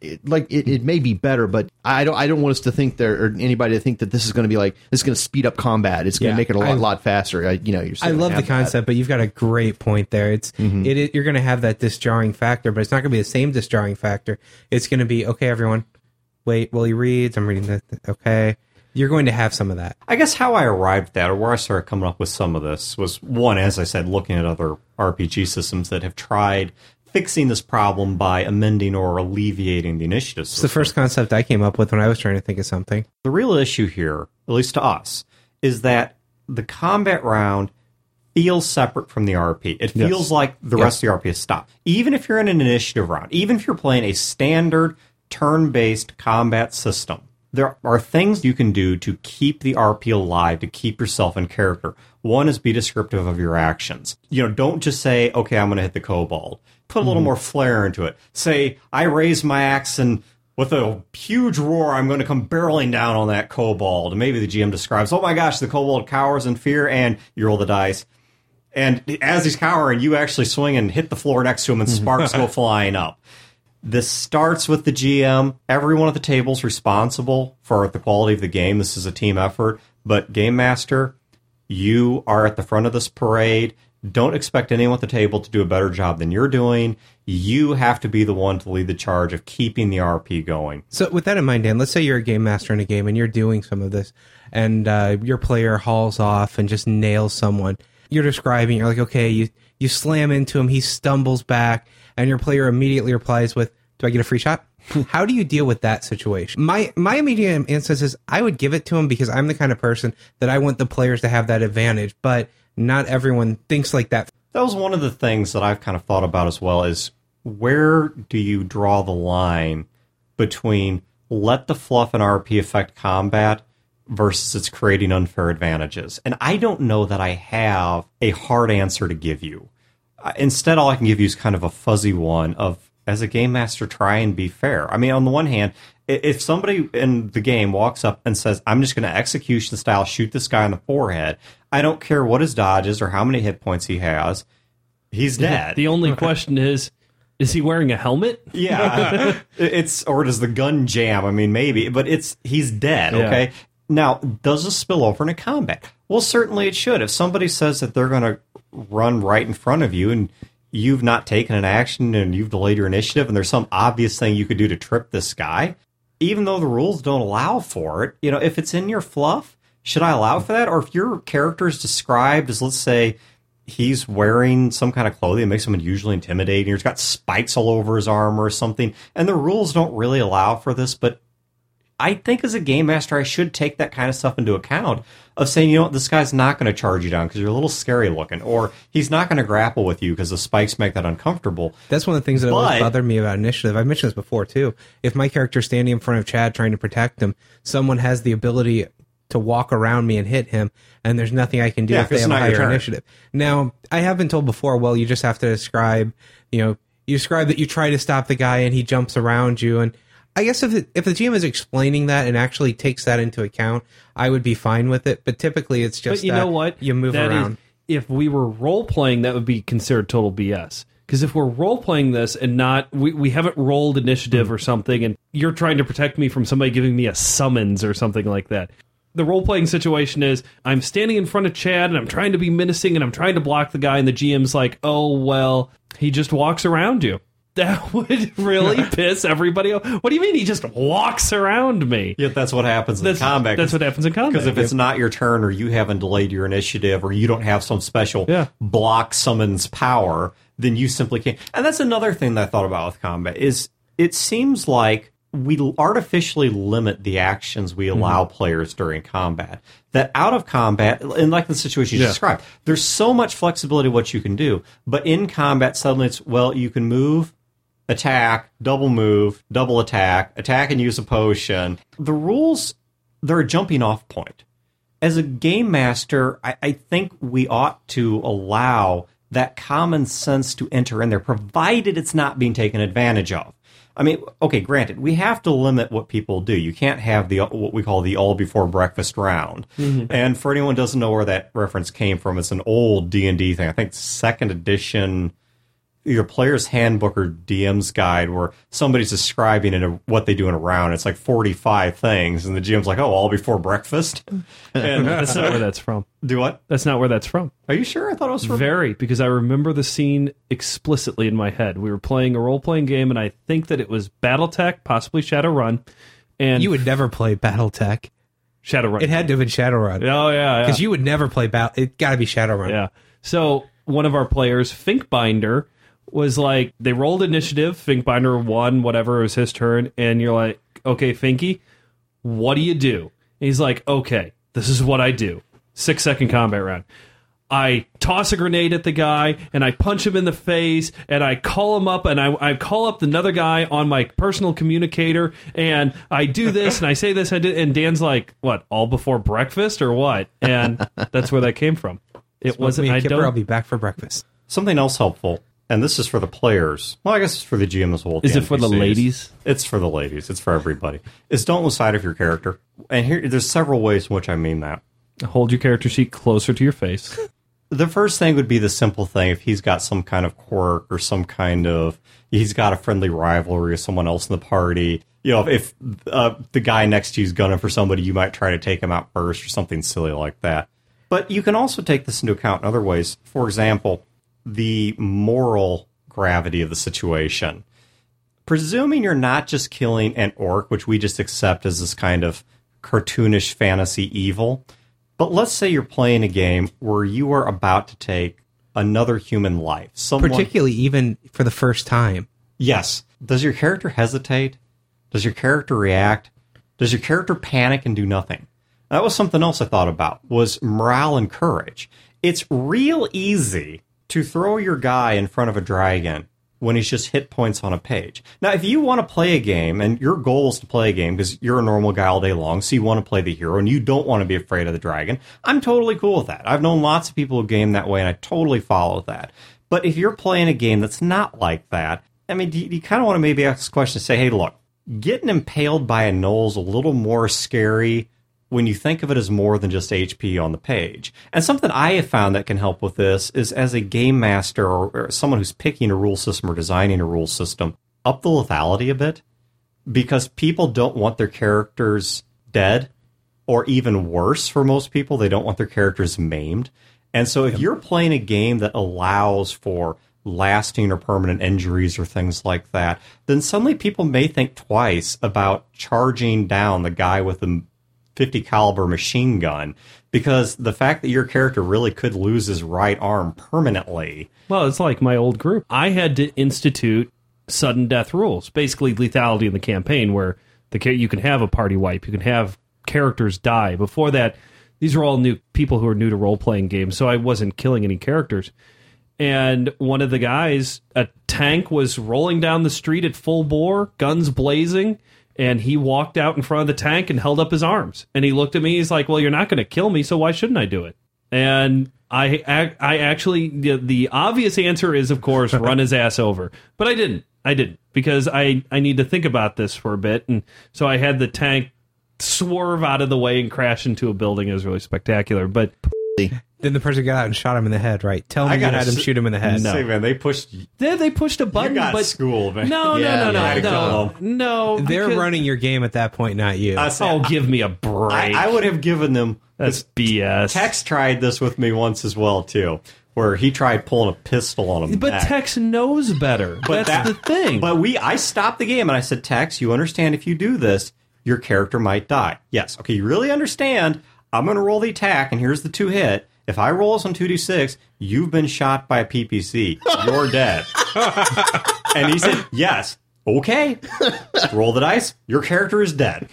It may be better, but I don't want us to think there or anybody to think that this is going to be like this is going to speed up combat. It's going to make it a lot faster. I love the concept, but you've got a great point there. It's you're going to have that disjarring factor, but it's not going to be the same disjarring factor. It's going to be okay, everyone. Wait, while he reads, I'm reading that. Okay. You're going to have some of that. I guess how I arrived at that, or where I started coming up with some of this, was one, as I said, looking at other RPG systems that have tried fixing this problem by amending or alleviating the initiative system. It's the first concept I came up with when I was trying to think of something. The real issue here, at least to us, is that the combat round feels separate from the RP. It feels like the rest of the RP is stopped. Even if you're in an initiative round, even if you're playing a standard turn-based combat system, there are things you can do to keep the RP alive, to keep yourself in character. One is be descriptive of your actions. Don't just say, okay, I'm going to hit the kobold. Put a little more flair into it. Say, I raise my axe and with a huge roar, I'm going to come barreling down on that kobold. And maybe the GM describes, oh my gosh, the kobold cowers in fear, and you roll the dice. And as he's cowering, you actually swing and hit the floor next to him and sparks go flying up. This starts with the GM. Everyone at the table is responsible for the quality of the game. This is a team effort. But Game Master, you are at the front of this parade. don't expect anyone at the table to do a better job than you're doing. You have to be the one to lead the charge of keeping the RP going. So with that in mind, Dan, let's say you're a game master in a game and you're doing some of this, and your player hauls off and just nails someone. You're describing, you're like, okay, you slam into him, he stumbles back, and your player immediately replies with, do I get a free shot? How do you deal with that situation? My immediate answer is I would give it to him because I'm the kind of person that I want the players to have that advantage, but not everyone thinks like that. That was one of the things that I've kind of thought about as well, is where do you draw the line between let the fluff and RP affect combat versus it's creating unfair advantages? And I don't know that I have a hard answer to give you. Instead, all I can give you is kind of a fuzzy one of, as a game master, try and be fair. I mean, on the one hand, if somebody in the game walks up and says, I'm just going to execution style shoot this guy in the forehead, I don't care what his dodge is or how many hit points he has, he's dead. The only question is he wearing a helmet? Yeah. Or does the gun jam? I mean, maybe, but he's dead, okay? Yeah. Now, does this spill over into combat? Well, certainly it should. If somebody says that they're going to run right in front of you and you've not taken an action and you've delayed your initiative and there's some obvious thing you could do to trip this guy, even though the rules don't allow for it, if it's in your fluff, should I allow for that? Or if your character is described as, let's say, he's wearing some kind of clothing that makes him unusually intimidating, or he's got spikes all over his arm or something, and the rules don't really allow for this, but I think as a game master, I should take that kind of stuff into account of saying, this guy's not going to charge you down because you're a little scary looking, or he's not going to grapple with you because the spikes make that uncomfortable. That's one of the things that always bothered me about initiative. I've mentioned this before, too. If my character's standing in front of Chad trying to protect him, someone has the ability to walk around me and hit him, and there's nothing I can do if they have a higher initiative. Now, I have been told before, well, you just have to describe, you describe that you try to stop the guy and he jumps around you, and I guess if the GM is explaining that and actually takes that into account, I would be fine with it. But typically, it's just know what? You move around. If we were role playing, that would be considered total BS. Because if we're role playing this and not we haven't rolled initiative or something, and you're trying to protect me from somebody giving me a summons or something like that. The role playing situation is I'm standing in front of Chad and I'm trying to be menacing and I'm trying to block the guy, and the GM's like, oh well, he just walks around you. That would really piss everybody off. What do you mean he just walks around me? Yeah, that's what happens in combat. That's what happens in combat. Because if it's not your turn, or you haven't delayed your initiative, or you don't have some special block summons power, then you simply can't. And that's another thing that I thought about with combat, is it seems like we artificially limit the actions we allow players during combat. That out of combat, and like the situation you described, there's so much flexibility what you can do. But in combat, suddenly it's, well, you can move, attack, double move, double attack and use a potion. The rules, they're a jumping off point. As a game master, I think we ought to allow that common sense to enter in there, provided it's not being taken advantage of. I mean, okay, granted, we have to limit what people do. You can't have what we call the all before breakfast round. Mm-hmm. And for anyone who doesn't know where that reference came from, it's an old D&D thing. I think 2nd edition, either Player's Handbook or DM's Guide, where somebody's describing what they do in a round. It's like 45 things, and the GM's like, oh, all before breakfast? And that's not where that's from. Do what? That's not where that's from. Are you sure? I thought it was from... Very, because I remember the scene explicitly in my head. We were playing a role-playing game, and I think that it was Battletech, possibly Shadowrun. And you would never play Battletech. Shadowrun. It had to have been Shadowrun. Oh, yeah. Because you would never play It got to be Shadowrun. Yeah. So one of our players, Finkbinder, was like, they rolled initiative, Finkbinder won, whatever, it was his turn, and you're like, okay, Finky, what do you do? And he's like, okay, this is what I do. 6-second combat round. I toss a grenade at the guy, and I punch him in the face, and I call him up, and I call up another guy on my personal communicator, and I do this, and I say this, and Dan's like, what, all before breakfast, or what? And that's where that came from. It wasn't, I'll be back for breakfast. Something else helpful, and this is for the players. Well, I guess it's for the GM as well. Is it for the ladies? It's for the ladies. It's for everybody. Is don't lose sight of your character. And here, there's several ways in which I mean that. Hold your character sheet closer to your face. The first thing would be the simple thing. If he's got some kind of quirk or some kind of, he's got a friendly rivalry with someone else in the party. If the guy next to you is gunning for somebody, you might try to take him out first or something silly like that. But you can also take this into account in other ways. For example, the moral gravity of the situation. Presuming you're not just killing an orc, which we just accept as this kind of cartoonish fantasy evil, but let's say you're playing a game where you are about to take another human life. Particularly even for the first time. Yes. Does your character hesitate? Does your character react? Does your character panic and do nothing? That was something else I thought about, was morale and courage. It's real easy to throw your guy in front of a dragon when he's just hit points on a page. Now, if you want to play a game, and your goal is to play a game because you're a normal guy all day long, so you want to play the hero, and you don't want to be afraid of the dragon, I'm totally cool with that. I've known lots of people who game that way, and I totally follow that. But if you're playing a game that's not like that, I mean, do you kind of want to maybe ask this question and say, hey, look, getting impaled by a gnoll is a little more scary when you think of it as more than just HP on the page. And something I have found that can help with this is, as a game master or someone who's picking a rule system or designing a rule system, up the lethality a bit, because people don't want their characters dead, or even worse for most people, they don't want their characters maimed. And so if you're playing a game that allows for lasting or permanent injuries or things like that, then suddenly people may think twice about charging down the guy with the 50 caliber machine gun, because the fact that your character really could lose his right arm permanently. Well, it's like my old group. I had to institute sudden death rules, basically lethality in the campaign, where you can have a party wipe, you can have characters die. Before that, these are all new people who are new to role-playing games, so I wasn't killing any characters. And one of the guys, a tank was rolling down the street at full bore, guns blazing, and he walked out in front of the tank and held up his arms. And he looked at me, he's like, well, you're not going to kill me, so why shouldn't I do it? And I actually, the obvious answer is, of course, run his ass over. But I didn't, because I need to think about this for a bit. And so I had the tank swerve out of the way and crash into a building. It was really spectacular. But then the person got out and shot him in the head, right? Tell me you had him shoot him in the head. No. Say, man, they pushed a button. You got but schooled, man. No. They're running your game at that point, not you. Give me a break. I would have given them... That's BS. Tex tried this with me once as well, too, where he tried pulling a pistol on him. But Tex knows better. That's the thing. But I stopped the game and I said, Tex, you understand if you do this, your character might die. Yes. Okay, you really understand. I'm going to roll the attack, and here's the 2-hit. If I roll this on 2d6, you've been shot by a PPC. You're dead. And he said, yes. Okay. Roll the dice. Your character is dead.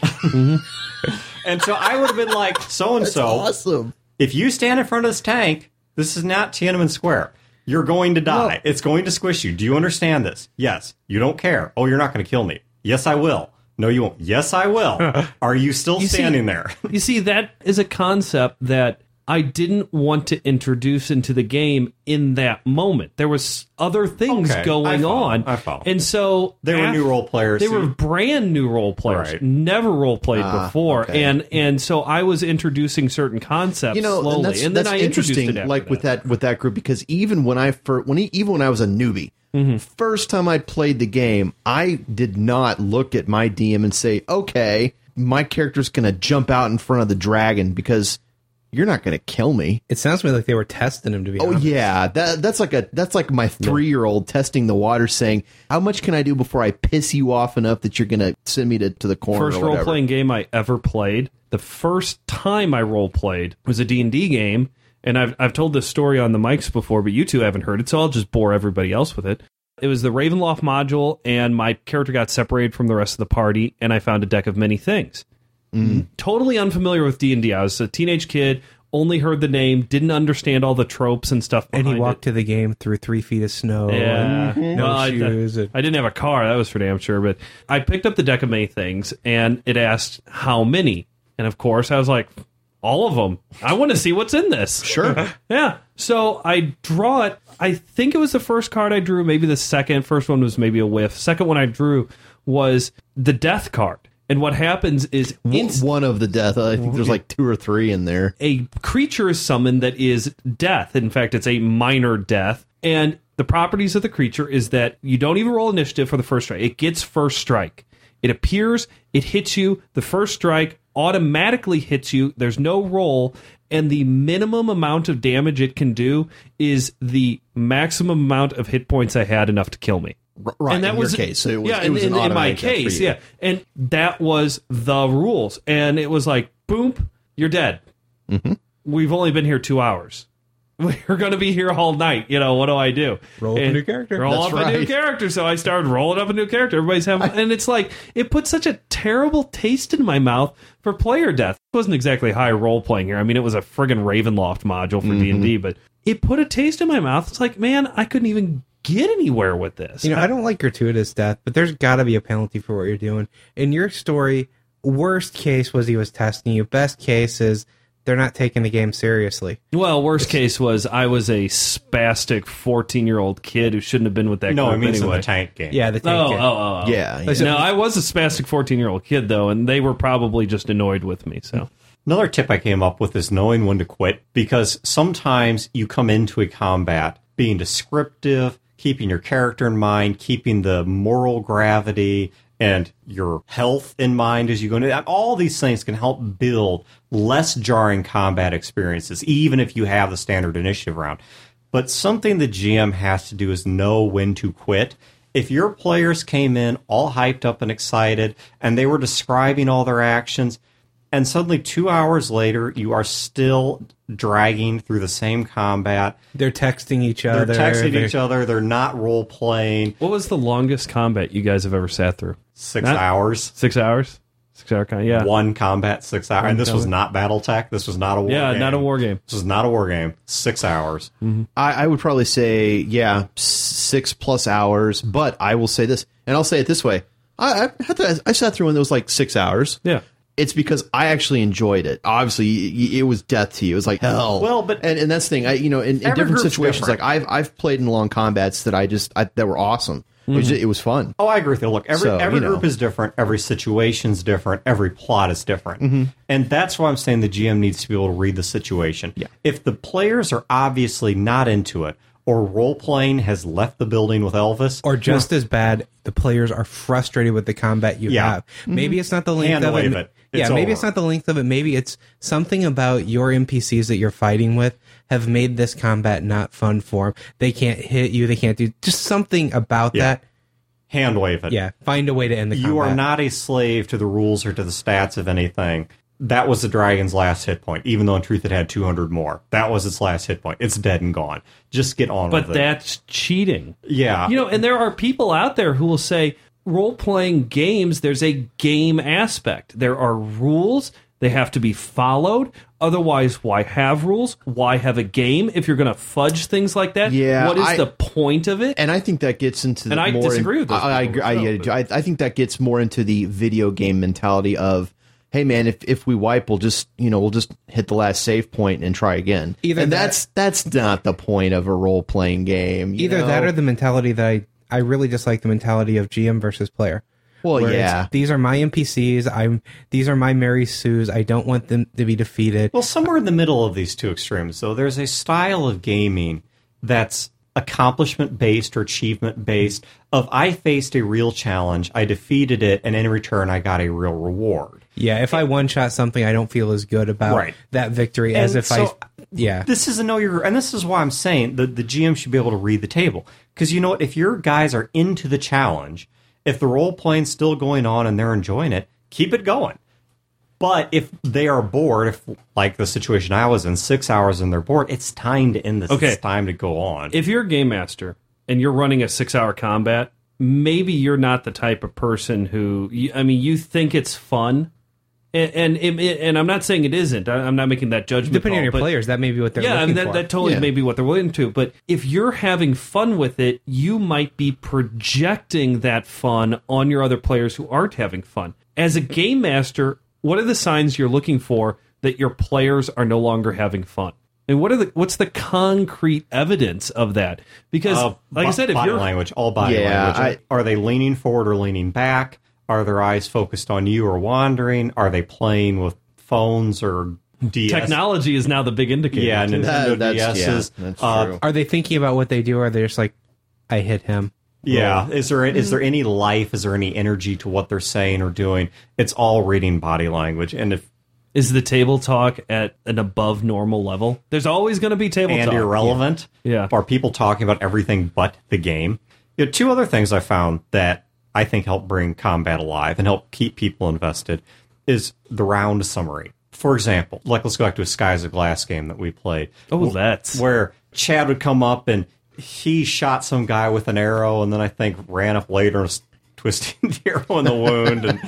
And so I would have been like, so-and-so. That's awesome. If you stand in front of this tank, this is not Tiananmen Square. You're going to die. No. It's going to squish you. Do you understand this? Yes. You don't care. Oh, you're not going to kill me. Yes, I will. No, you won't. Yes, I will. Are you still standing there? You see, that is a concept that I didn't want to introduce into the game in that moment. There was other things going on. I follow. And so they were new role players. They were brand new role players. Right. Never role played before. Okay. And so I was introducing certain concepts slowly. And then I introduced it after like with that group, because even when I was a newbie, first time I played the game, I did not look at my DM and say, okay, my character's going to jump out in front of the dragon because you're not going to kill me. It sounds to me like they were testing him, to be honest. Oh yeah, that's like my 3-year-old testing the water, saying, how much can I do before I piss you off enough that you're going to send me to the corner? First role-playing game I ever played. The first time I role-played was a D&D game, and I've told this story on the mics before, but you two haven't heard it, so I'll just bore everybody else with it. It was the Ravenloft module, and my character got separated from the rest of the party, and I found a deck of many things. Totally unfamiliar with D&D. I was a teenage kid, only heard the name, didn't understand all the tropes and stuff behind it. And he walked to the game through 3 feet of snow. Yeah. No shoes. I didn't have a car, that was for damn sure. But I picked up the deck of many things, and it asked, how many? And of course, I was like, all of them. I want to see what's in this. Sure. Yeah. So I draw it. I think it was the first card I drew, maybe the second. First one was maybe a whiff. Second one I drew was the death card. And what happens is... one of the death. I think there's like 2 or 3 in there. A creature is summoned that is death. In fact, it's a minor death. And the properties of the creature is that you don't even roll initiative for the first strike. It gets first strike. It appears, it hits you, the first strike, automatically hits you. There's no roll, and the minimum amount of damage it can do is the maximum amount of hit points I had enough to kill me. Right, and that in was your case. So it was, yeah, it was in my automatic death for case, you. yeah. And that was the rules. And it was like, boom, you're dead. Mm-hmm. We've only been here 2 hours. We're going to be here all night. What do I do? Roll up a new character. Roll That's up a new right. character. So I started rolling up a new character. Everybody's having, and it's like, it put such a terrible taste in my mouth for player death. It wasn't exactly high role playing here. I mean, it was a friggin' Ravenloft module for D&D, but it put a taste in my mouth. It's like, man, I couldn't even get anywhere with this. I don't like gratuitous death, but there's got to be a penalty for what you're doing. In your story, worst case was he was testing you. Best case is they're not taking the game seriously. Well, worst case was I was a spastic 14-year-old kid who shouldn't have been with that No, group I mean anyway. in the tank game. Yeah, the tank game. Oh. Yeah. No, I was a spastic 14-year-old kid, though, and they were probably just annoyed with me. So Another tip I came up with is knowing when to quit, because sometimes you come into a combat being descriptive, keeping your character in mind, keeping the moral gravity and your health in mind as you go into. All these things can help build less jarring combat experiences, even if you have the standard initiative round. But something the GM has to do is know when to quit. If your players came in all hyped up and excited, and they were describing all their actions, and suddenly 2 hours later, you are still dragging through the same combat. They're texting each other. They're texting each other. They're not role-playing. what was the longest combat you guys have ever sat through? 6 hours. 6 hours? 6 hour combat, yeah. One combat, 6 hours. And this was not Battletech. This was not a war Yeah, game. not a war game. This was not a war game. 6 hours. I would probably say, 6+ hours, but I will say this, and I'll say it this way. I sat through one that was like 6 hours. Yeah. It's because I actually enjoyed it. Obviously, it was death to you. It was like hell. Well, but and that's the thing. In different group's situations, different. like I've played in long combats that that were awesome. It was fun. Oh, I agree with you. Look, every So, group is different. Every situation's different. Every plot is different. And that's why I'm saying the GM needs to be able to read the situation. Yeah. If the players are obviously not into it, or role-playing has left the building with Elvis, Or just as bad, the players are frustrated with the combat you Yeah. have. Maybe it's not the length Hand of wave it. it. It's Maybe it's over. not the length of it. Maybe it's something about your NPCs that you're fighting with have made this combat not fun for them. They can't hit you. They can't do just something about Yeah. that. hand wave it. Yeah, find a way to end the combat. You are not a slave to the rules or to the stats of anything. That was the dragon's last hit point, even though in truth it had 200 more. That was its last hit point. It's dead and gone. Just get on But with it. that's cheating. Yeah. And there are people out there who will say role-playing games, there's a game aspect. There are rules. They have to be followed. Otherwise, why have rules? Why have a game if you're going to fudge things like that? Yeah, What is the point of it? And I think that gets into And I more disagree with those I people, I think that gets more into the video game mentality of, hey man, if we wipe, we'll just hit the last save point and try again. Either that's not the point of a role playing game. Either that or the mentality that I really dislike the mentality of GM versus player. Well, Where yeah. it's, these are my NPCs. These are my Mary Sues. I don't want them to be defeated. Well, somewhere in the middle of these two extremes, though, there's a style of gaming that's accomplishment-based or achievement-based of I faced a real challenge, I defeated it, and in return I got a real reward. Yeah, if I one-shot something, I don't feel as good about Right. that victory as And if so, Yeah. This is a know your, and this is why I'm saying the GM should be able to read the table. Because you know what? If your guys are into the challenge, if the role playing's still going on and they're enjoying it, keep it going. But if they are bored, if like the situation I was in, 6 hours and they're bored, it's time to end this. Okay. It's time to go on. If you're a game master and you're running a 6-hour combat, maybe you're not the type of person who, you think it's fun. And I'm not saying it isn't. I'm not making that judgment. Depending on call, your but- players, that may be what they're yeah, looking that, for. that totally Yeah. may be what they're willing to. But if you're having fun with it, you might be projecting that fun on your other players who aren't having fun. As a game master, what are the signs you're looking for that your players are no longer having fun? And what's the concrete evidence of that? Because, like I said, if body you're language, all body Yeah, language. Are they leaning forward or leaning back? Are their eyes focused on you or wandering? Are they playing with phones or DS? technology is now the big indicator. Yeah, too. Nintendo That's DS's. true. Are they thinking about what they do, or are they just like, I hit him? Yeah. Is there any life? Is there any energy to what they're saying or doing? It's all reading body language. And if is the table talk at an above normal level? There's always going to be table and talk. irrelevant. Yeah. Are people talking about everything but the game? Two other things I found that I think help bring combat alive and help keep people invested is the round summary. For example, let's go back to a Skies of Glass game that we played. Oh, that's where Chad would come up and he shot some guy with an arrow, and then I think ran up later and twisting the arrow in the wound. And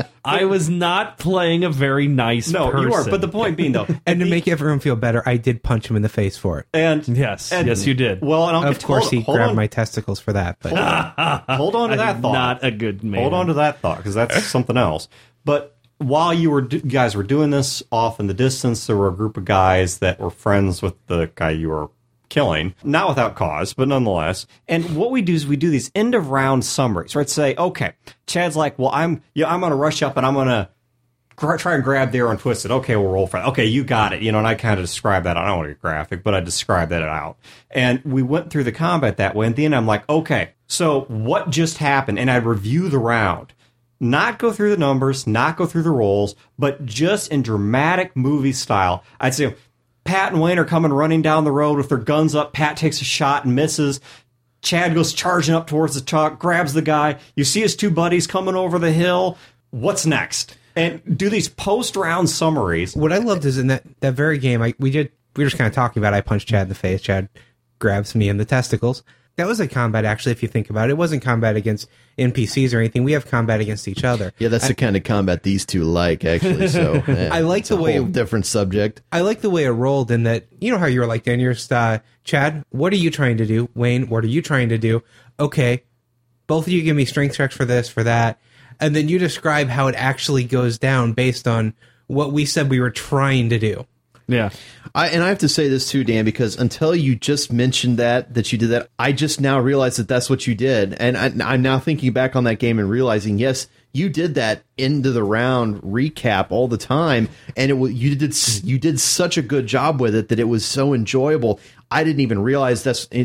I was not playing a very nice person. You are. But the point being, though, and to make everyone feel better, I did punch him in the face for it. And yes, you did. Well, and of course, he grabbed my testicles for that. But hold on to that thought. Not a good man. Hold on to that thought, because that's something else. But while you guys were doing this off in the distance, there were a group of guys that were friends with the guy you were killing, not without cause, but nonetheless. And what we do is we do these end of round summaries, right? Say, okay, Chad's like, well, I'm going to rush up and I'm going to try and grab the arrow and twist it. Okay, we'll roll for that. Okay, you got it. And I kind of describe that. I don't want to get graphic, but I described that out. And we went through the combat that way. And then I'm like, okay, so what just happened? And I'd review the round. Not go through the numbers, not go through the rolls, but just in dramatic movie style. I'd say, Pat and Wayne are coming running down the road with their guns up. Pat takes a shot and misses. Chad goes charging up towards the truck, grabs the guy. You see his two buddies coming over the hill. What's next? And do these post-round summaries. What I loved is in that very game, we were just kind of talking about I punched Chad in the face. Chad grabs me in the testicles. That was a combat, actually, if you think about it. It wasn't combat against NPCs or anything. We have combat against each other. Yeah, that's the kind of combat these two like, actually. So yeah, I like the way different subject. I like the way it rolled in that, you know how you were like, Dan, you're just, Chad, what are you trying to do? Wayne, what are you trying to do? Okay, both of you give me strength checks for this, for that. And then you describe how it actually goes down based on what we said we were trying to do. Yeah. I have to say this too, Dan, because until you just mentioned that you did that, I just now realized that that's what you did. And I'm now thinking back on that game and realizing, yes, you did that end of the round recap all the time. And you did such a good job with it that it was so enjoyable. I didn't even realize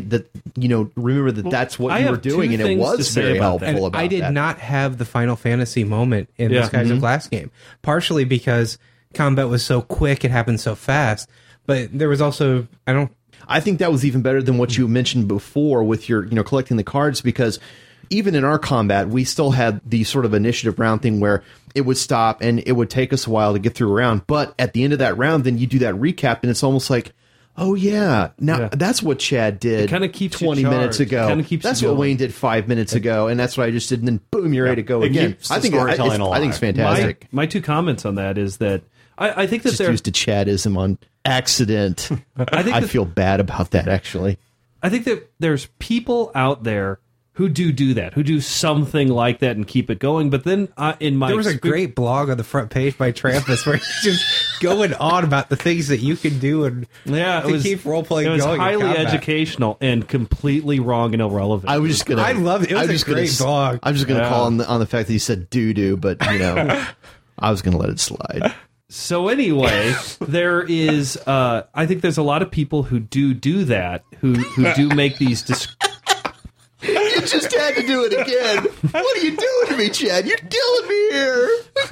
remember that's what you were doing, and it was very helpful about I did not have the Final Fantasy moment in the Skies of Glass game, partially because combat was so quick, it happened so fast, but there was also, I think that was even better than what you mentioned before with your, collecting the cards, because even in our combat, we still had the sort of initiative round thing where it would stop and it would take us a while to get through a round, but at the end of that round, then you do that recap, and it's almost like, oh yeah, now that's what Chad did. Kind of keeps 20 minutes ago. Kind of keeps that's what Wayne did 5 minutes ago, and that's what I just did. And then boom, you're ready to go again. I think it's fantastic. My two comments on that is that I think that just used a Chadism on accident. I feel bad about that, actually. I think that there's people out there who do that, who do something like that and keep it going. But then there was a great blog on the front page by Trampus where he's just going on about the things that you can do and keep role playing. It was highly educational and completely wrong and irrelevant. I loved it. It was a great blog. I'm just going to call on the fact that he said doo-doo, but I was going to let it slide. So anyway, there is. I think there's a lot of people who do that, who do make these. You just had to do it again. What are you doing to me, Chad? You're killing me here.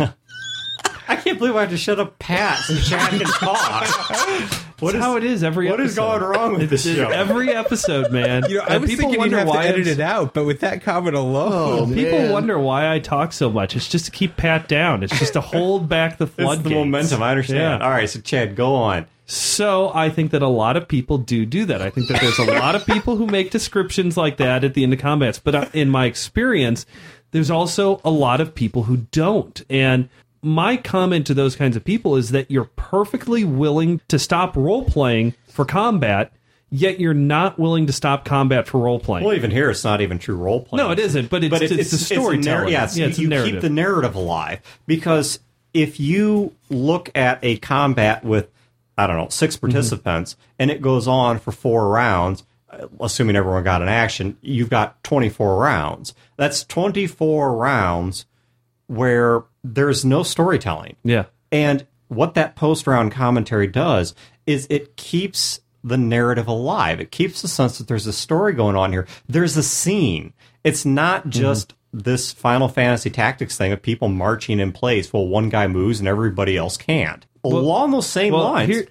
I can't believe I have to shut up Pat so Chad can talk. That's how it is every episode. What is going wrong with this show? Every episode, man. I was thinking you'd have to edit it out, but with that comment alone. People wonder why I talk so much. It's just to keep Pat down. It's just to hold back the floodgates. It's the momentum, I understand. Yeah. All right, so Chad, go on. So I think that a lot of people do that. I think that there's a lot of people who make descriptions like that at the end of combats. But in my experience, there's also a lot of people who don't. And my comment to those kinds of people is that you're perfectly willing to stop role-playing for combat, yet you're not willing to stop combat for role-playing. Well, even here, it's not even true role-playing. No, it isn't, but it's the storytelling. It's you keep the narrative alive. Because if you look at a combat with, 6 participants, and it goes on for 4 rounds, assuming everyone got an action, you've got 24 rounds. That's 24 rounds where there's no storytelling. Yeah. And what that post-round commentary does is it keeps the narrative alive. It keeps the sense that there's a story going on here. There's a scene. It's not just this Final Fantasy Tactics thing of people marching in place while one guy moves and everybody else can't. Along those same lines.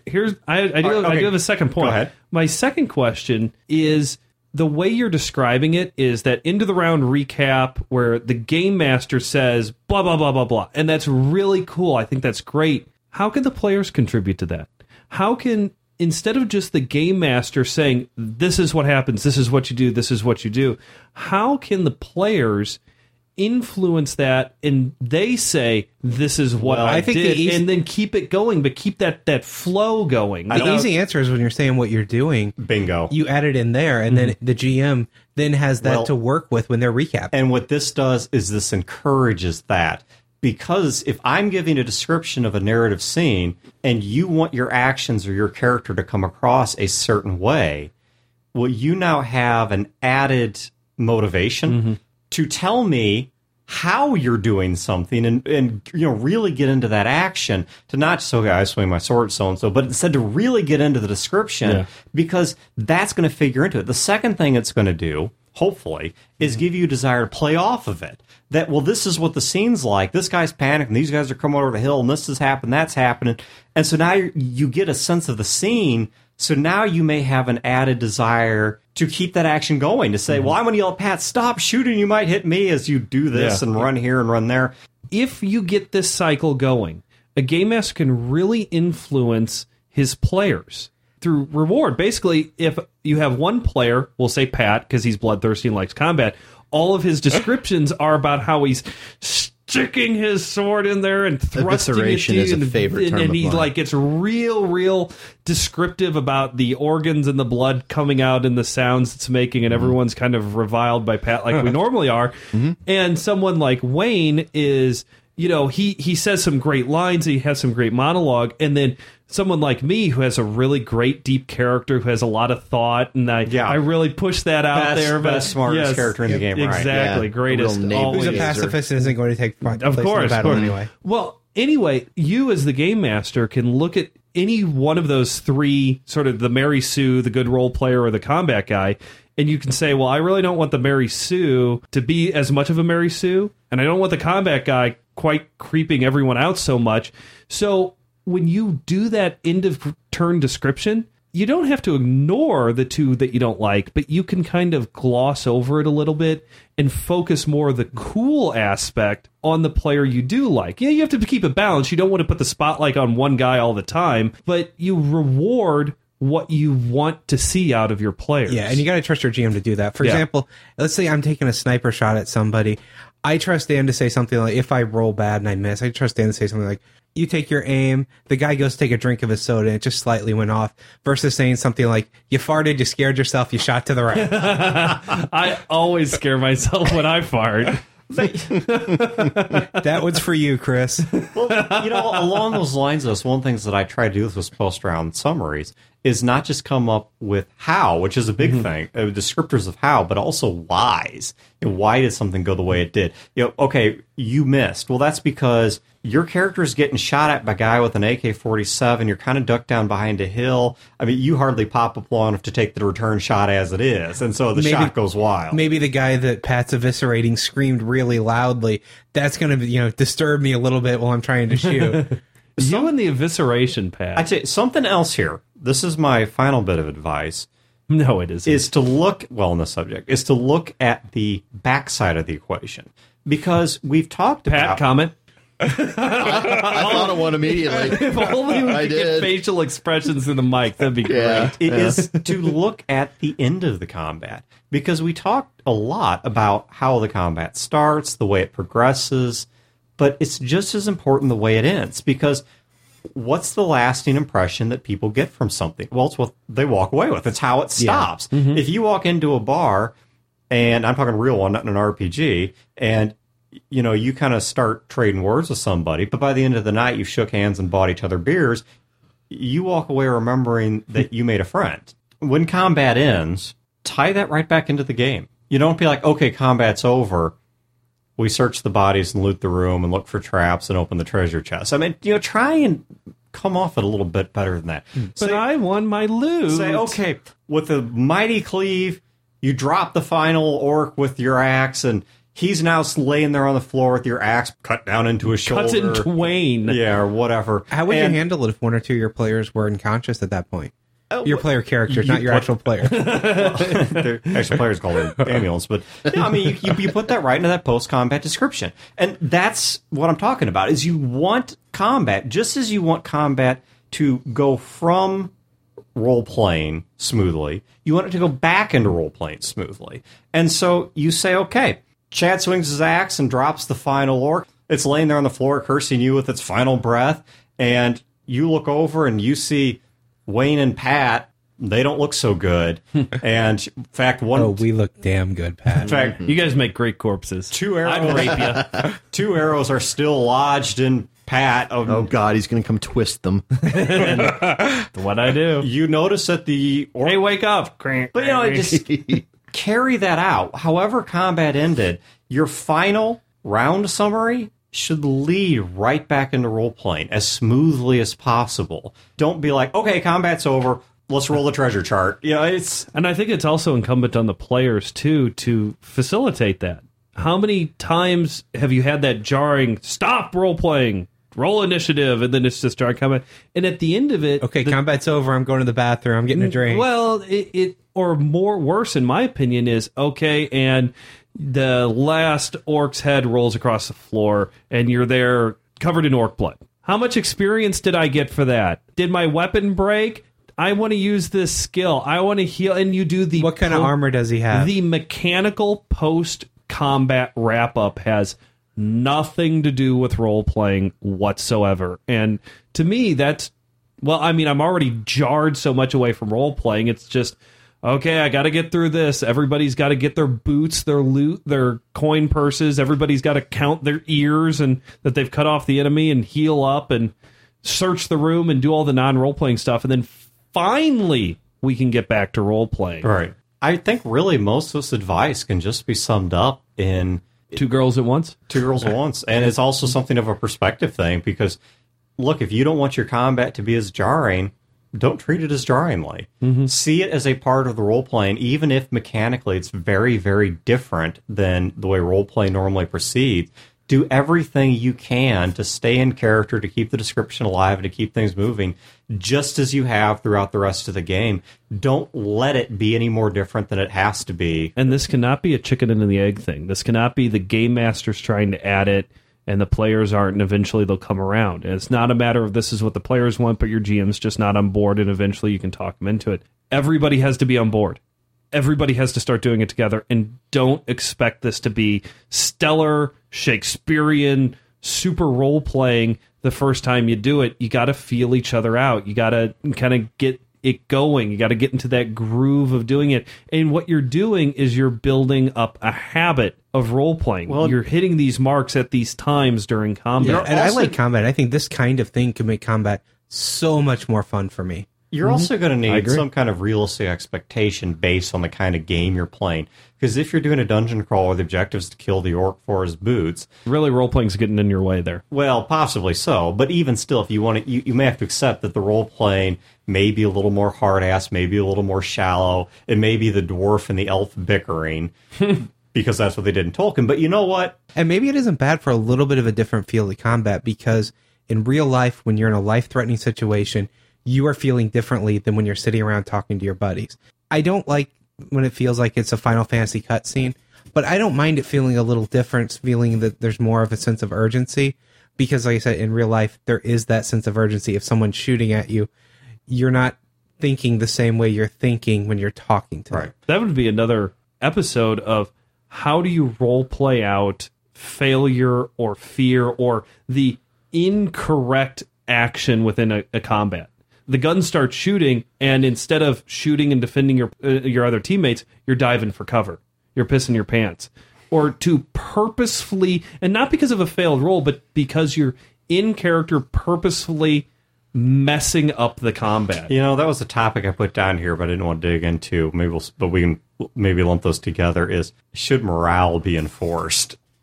I do have a second point. Go ahead. My second question is, the way you're describing it is that end of the round recap where the game master says blah, blah, blah, blah, blah. And that's really cool. I think that's great. How can the players contribute to that? How can, instead of just the game master saying, this is what happens, this is what you do, this is what you do, how can the players influence that and they say, this is what I think did, and then keep it going, but keep that flow going? The easy answer is when you're saying what you're doing, bingo, you add it in there, and then the GM then has that to work with when they're recapping. And what this does is this encourages that. Because if I'm giving a description of a narrative scene and you want your actions or your character to come across a certain way, well, you now have an added motivation to tell me how you're doing something and really get into that action, to not just, okay, I swing my sword so-and-so, but instead to really get into the description, because that's going to figure into it. The second thing it's going to do, hopefully, is give you a desire to play off of it. That, well, this is what the scene's like. This guy's panicking. These guys are coming over the hill, and this has happened, that's happening. And so now you get a sense of the scene. So now you may have an added desire to keep that action going, to say, well, I'm going to yell at Pat, stop shooting, you might hit me as you do this and run here and run there. If you get this cycle going, a game master can really influence his players through reward. Basically, if you have one player, we'll say Pat, because he's bloodthirsty and likes combat, all of his descriptions are about how he's sticking his sword in there and thrusting it to you, is a favorite term and of he mine. like gets real descriptive about the organs and the blood coming out and the sounds it's making, and everyone's kind of reviled by Pat like we normally are. And someone like Wayne is, he says some great lines, he has some great monologue, and then someone like me who has a really great deep character, who has a lot of thought, and I really push that out there. Best, smartest character in the game, right? Exactly, greatest. Who's a pacifist and isn't going to take place in the battle anyway. Well, anyway, you as the game master can look at any one of those three, sort of the Mary Sue, the good role player, or the combat guy, and you can say, well, I really don't want the Mary Sue to be as much of a Mary Sue, and I don't want the combat guy quite creeping everyone out so much. So when you do that end of turn description, you don't have to ignore the two that you don't like, but you can kind of gloss over it a little bit and focus more of the cool aspect on the player you do like. Yeah, you have to keep it balanced. You don't want to put the spotlight on one guy all the time, but you reward what you want to see out of your players. Yeah, and you got to trust your GM to do that. For example, let's say I'm taking a sniper shot at somebody. I trust Dan to say something like, if I roll bad and I miss, I trust Dan to say something like, you take your aim, the guy goes to take a drink of his soda, and it just slightly went off, versus saying something like, you farted, you scared yourself, you shot to the right. I always scare myself when I fart. That one's for you, Chris. Well, along those lines, one of the things that I try to do with those post-round summaries is not just come up with how, which is a big thing, descriptors of how, but also whys. Why did something go the way it did? Okay, you missed. Well, that's because your character is getting shot at by a guy with an AK-47. You're kind of ducked down behind a hill. I mean, you hardly pop up long enough to take the return shot as it is, and so the shot goes wild. Maybe the guy that Pat's eviscerating screamed really loudly. That's going to, disturb me a little bit while I'm trying to shoot. You and the evisceration, Pat. I'd say something else here. This is my final bit of advice. No, it isn't. Is to look, on the subject, is to look at the backside of the equation. Because we've talked about... Pat, comment? I thought of one immediately. If only we could get facial expressions in the mic, that'd be great. It is to look at the end of the combat. Because we talked a lot about how the combat starts, the way it progresses, but it's just as important the way it ends. Because what's the lasting impression that people get from something? Well, it's what they walk away with. It's how it stops. Yeah. If you walk into a bar, and I'm talking a real one, not an RPG, and you kind of start trading words with somebody, but by the end of the night, you shook hands and bought each other beers, you walk away remembering that you made a friend. When combat ends, tie that right back into the game. You don't be like, okay, combat's over. We search the bodies and loot the room and look for traps and open the treasure chest. I mean, try and come off it a little bit better than that. But I won my loot. Say, okay, with the mighty cleave, you drop the final orc with your axe, and he's now laying there on the floor with your axe cut down into his shoulder. Cuts in twain. Yeah, or whatever. How would you handle it if one or two of your players were unconscious at that point? Your player characters, not your actual player. Their actual players call it ambulance, but I mean, you put that right into that post-combat description, and that's what I'm talking about. Is you want combat just as you want combat to go from role-playing smoothly, you want it to go back into role-playing smoothly, and so you say, okay, Chad swings his axe and drops the final orc. It's laying there on the floor, cursing you with its final breath, and you look over and you see Wayne and Pat, they don't look so good. And in fact, we look damn good, Pat. In fact, You guys make great corpses. two arrows, I'd rape you. 2 arrows are still lodged in Pat. Oh God, he's going to come twist them. What I do. You notice that the orc, Hey, wake up. but just carry that out. However combat ended, your final round summary should lead right back into role-playing as smoothly as possible. Don't be like, okay, combat's over, let's roll the treasure chart. And I think it's also incumbent on the players, too, to facilitate that. How many times have you had that jarring, stop role-playing, roll initiative, and then it's just jarring combat? And at the end of it... Okay, combat's over, I'm going to the bathroom, I'm getting a drink. Well, or worse, in my opinion, is, okay, and the last orc's head rolls across the floor, and you're there covered in orc blood. How much experience did I get for that? Did my weapon break? I want to use this skill. I want to heal, and you do the... What kind of armor does he have? The mechanical post-combat wrap-up has nothing to do with role-playing whatsoever. And to me, that's... Well, I mean, I'm already jarred so much away from role-playing. It's just... Okay, I got to get through this. Everybody's got to get their boots, their loot, their coin purses. Everybody's got to count their ears and that they've cut off the enemy and heal up and search the room and do all the non-role-playing stuff. And then finally, we can get back to role-playing. Right. I think really most of this advice can just be summed up in... 2 girls at once? 2 girls at once. And it's also something of a perspective thing because, look, if you don't want your combat to be as jarring... Don't treat it as jarringly. Mm-hmm. See it as a part of the role-playing, even if mechanically it's very, very different than the way role-play normally proceeds. Do everything you can to stay in character, to keep the description alive, and to keep things moving, just as you have throughout the rest of the game. Don't let it be any more different than it has to be. And this cannot be a chicken and the egg thing. This cannot be the game masters trying to add it, and the players aren't, and eventually they'll come around. And it's not a matter of this is what the players want, but your GM's just not on board, and eventually you can talk them into it. Everybody has to be on board. Everybody has to start doing it together, and don't expect this to be stellar, Shakespearean, super role-playing the first time you do it. You got to feel each other out. You got to kind of get it going. You got to get into that groove of doing it. And what you're doing is you're building up a habit of role-playing. Well, you're hitting these marks at these times during combat. And I like combat. I think this kind of thing can make combat so much more fun for me. You're also going to need some kind of realistic expectation based on the kind of game you're playing. Because if you're doing a dungeon crawl where the objective is to kill the orc for his boots... Really, role-playing's getting in your way there. Well, possibly so. But even still, if you want to... You may have to accept that the role-playing may be a little more hard-ass, maybe a little more shallow. It may be the dwarf and the elf bickering. Because that's what they did in Tolkien. But you know what? And maybe it isn't bad for a little bit of a different feel to combat. Because in real life, when you're in a life-threatening situation... you are feeling differently than when you're sitting around talking to your buddies. I don't like when it feels like it's a Final Fantasy cutscene, but I don't mind it feeling a little different, feeling that there's more of a sense of urgency, because like I said, in real life, there is that sense of urgency. If someone's shooting at you, you're not thinking the same way you're thinking when you're talking to them. That would be another episode of how do you role play out failure or fear or the incorrect action within a combat. The gun starts shooting, and instead of shooting and defending your other teammates, you're diving for cover. You're pissing your pants. Or to purposefully, and not because of a failed roll, but because you're in character purposefully messing up the combat. You know, that was a topic I put down here, but I didn't want to dig into. But we can maybe lump those together. Is should morale be enforced?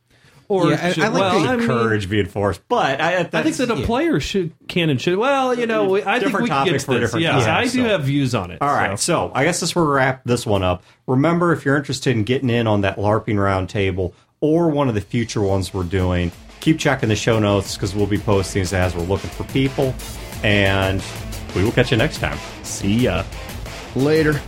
Or Yeah, should, I like well, the I mean, Courage being forced, but I think that a player can and should. Well, you know, I think Different we can get topic to for a this. different Yeah, time, I do so. have views on it. All right, so I guess this is where we wrap this one up. Remember, if you're interested in getting in on that LARPing roundtable or one of the future ones we're doing, keep checking the show notes because we'll be posting as we're looking for people. And we will catch you next time. See ya. Later.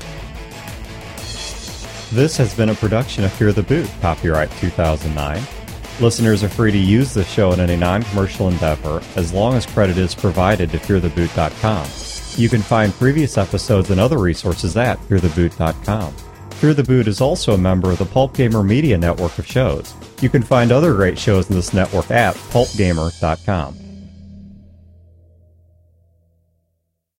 This has been a production of Fear the Boot, copyright 2009. Listeners are free to use this show in any non-commercial endeavor as long as credit is provided to feartheboot.com. You can find previous episodes and other resources at feartheboot.com. Fear the Boot is also a member of the Pulp Gamer Media network of shows. You can find other great shows in this network at pulpgamer.com.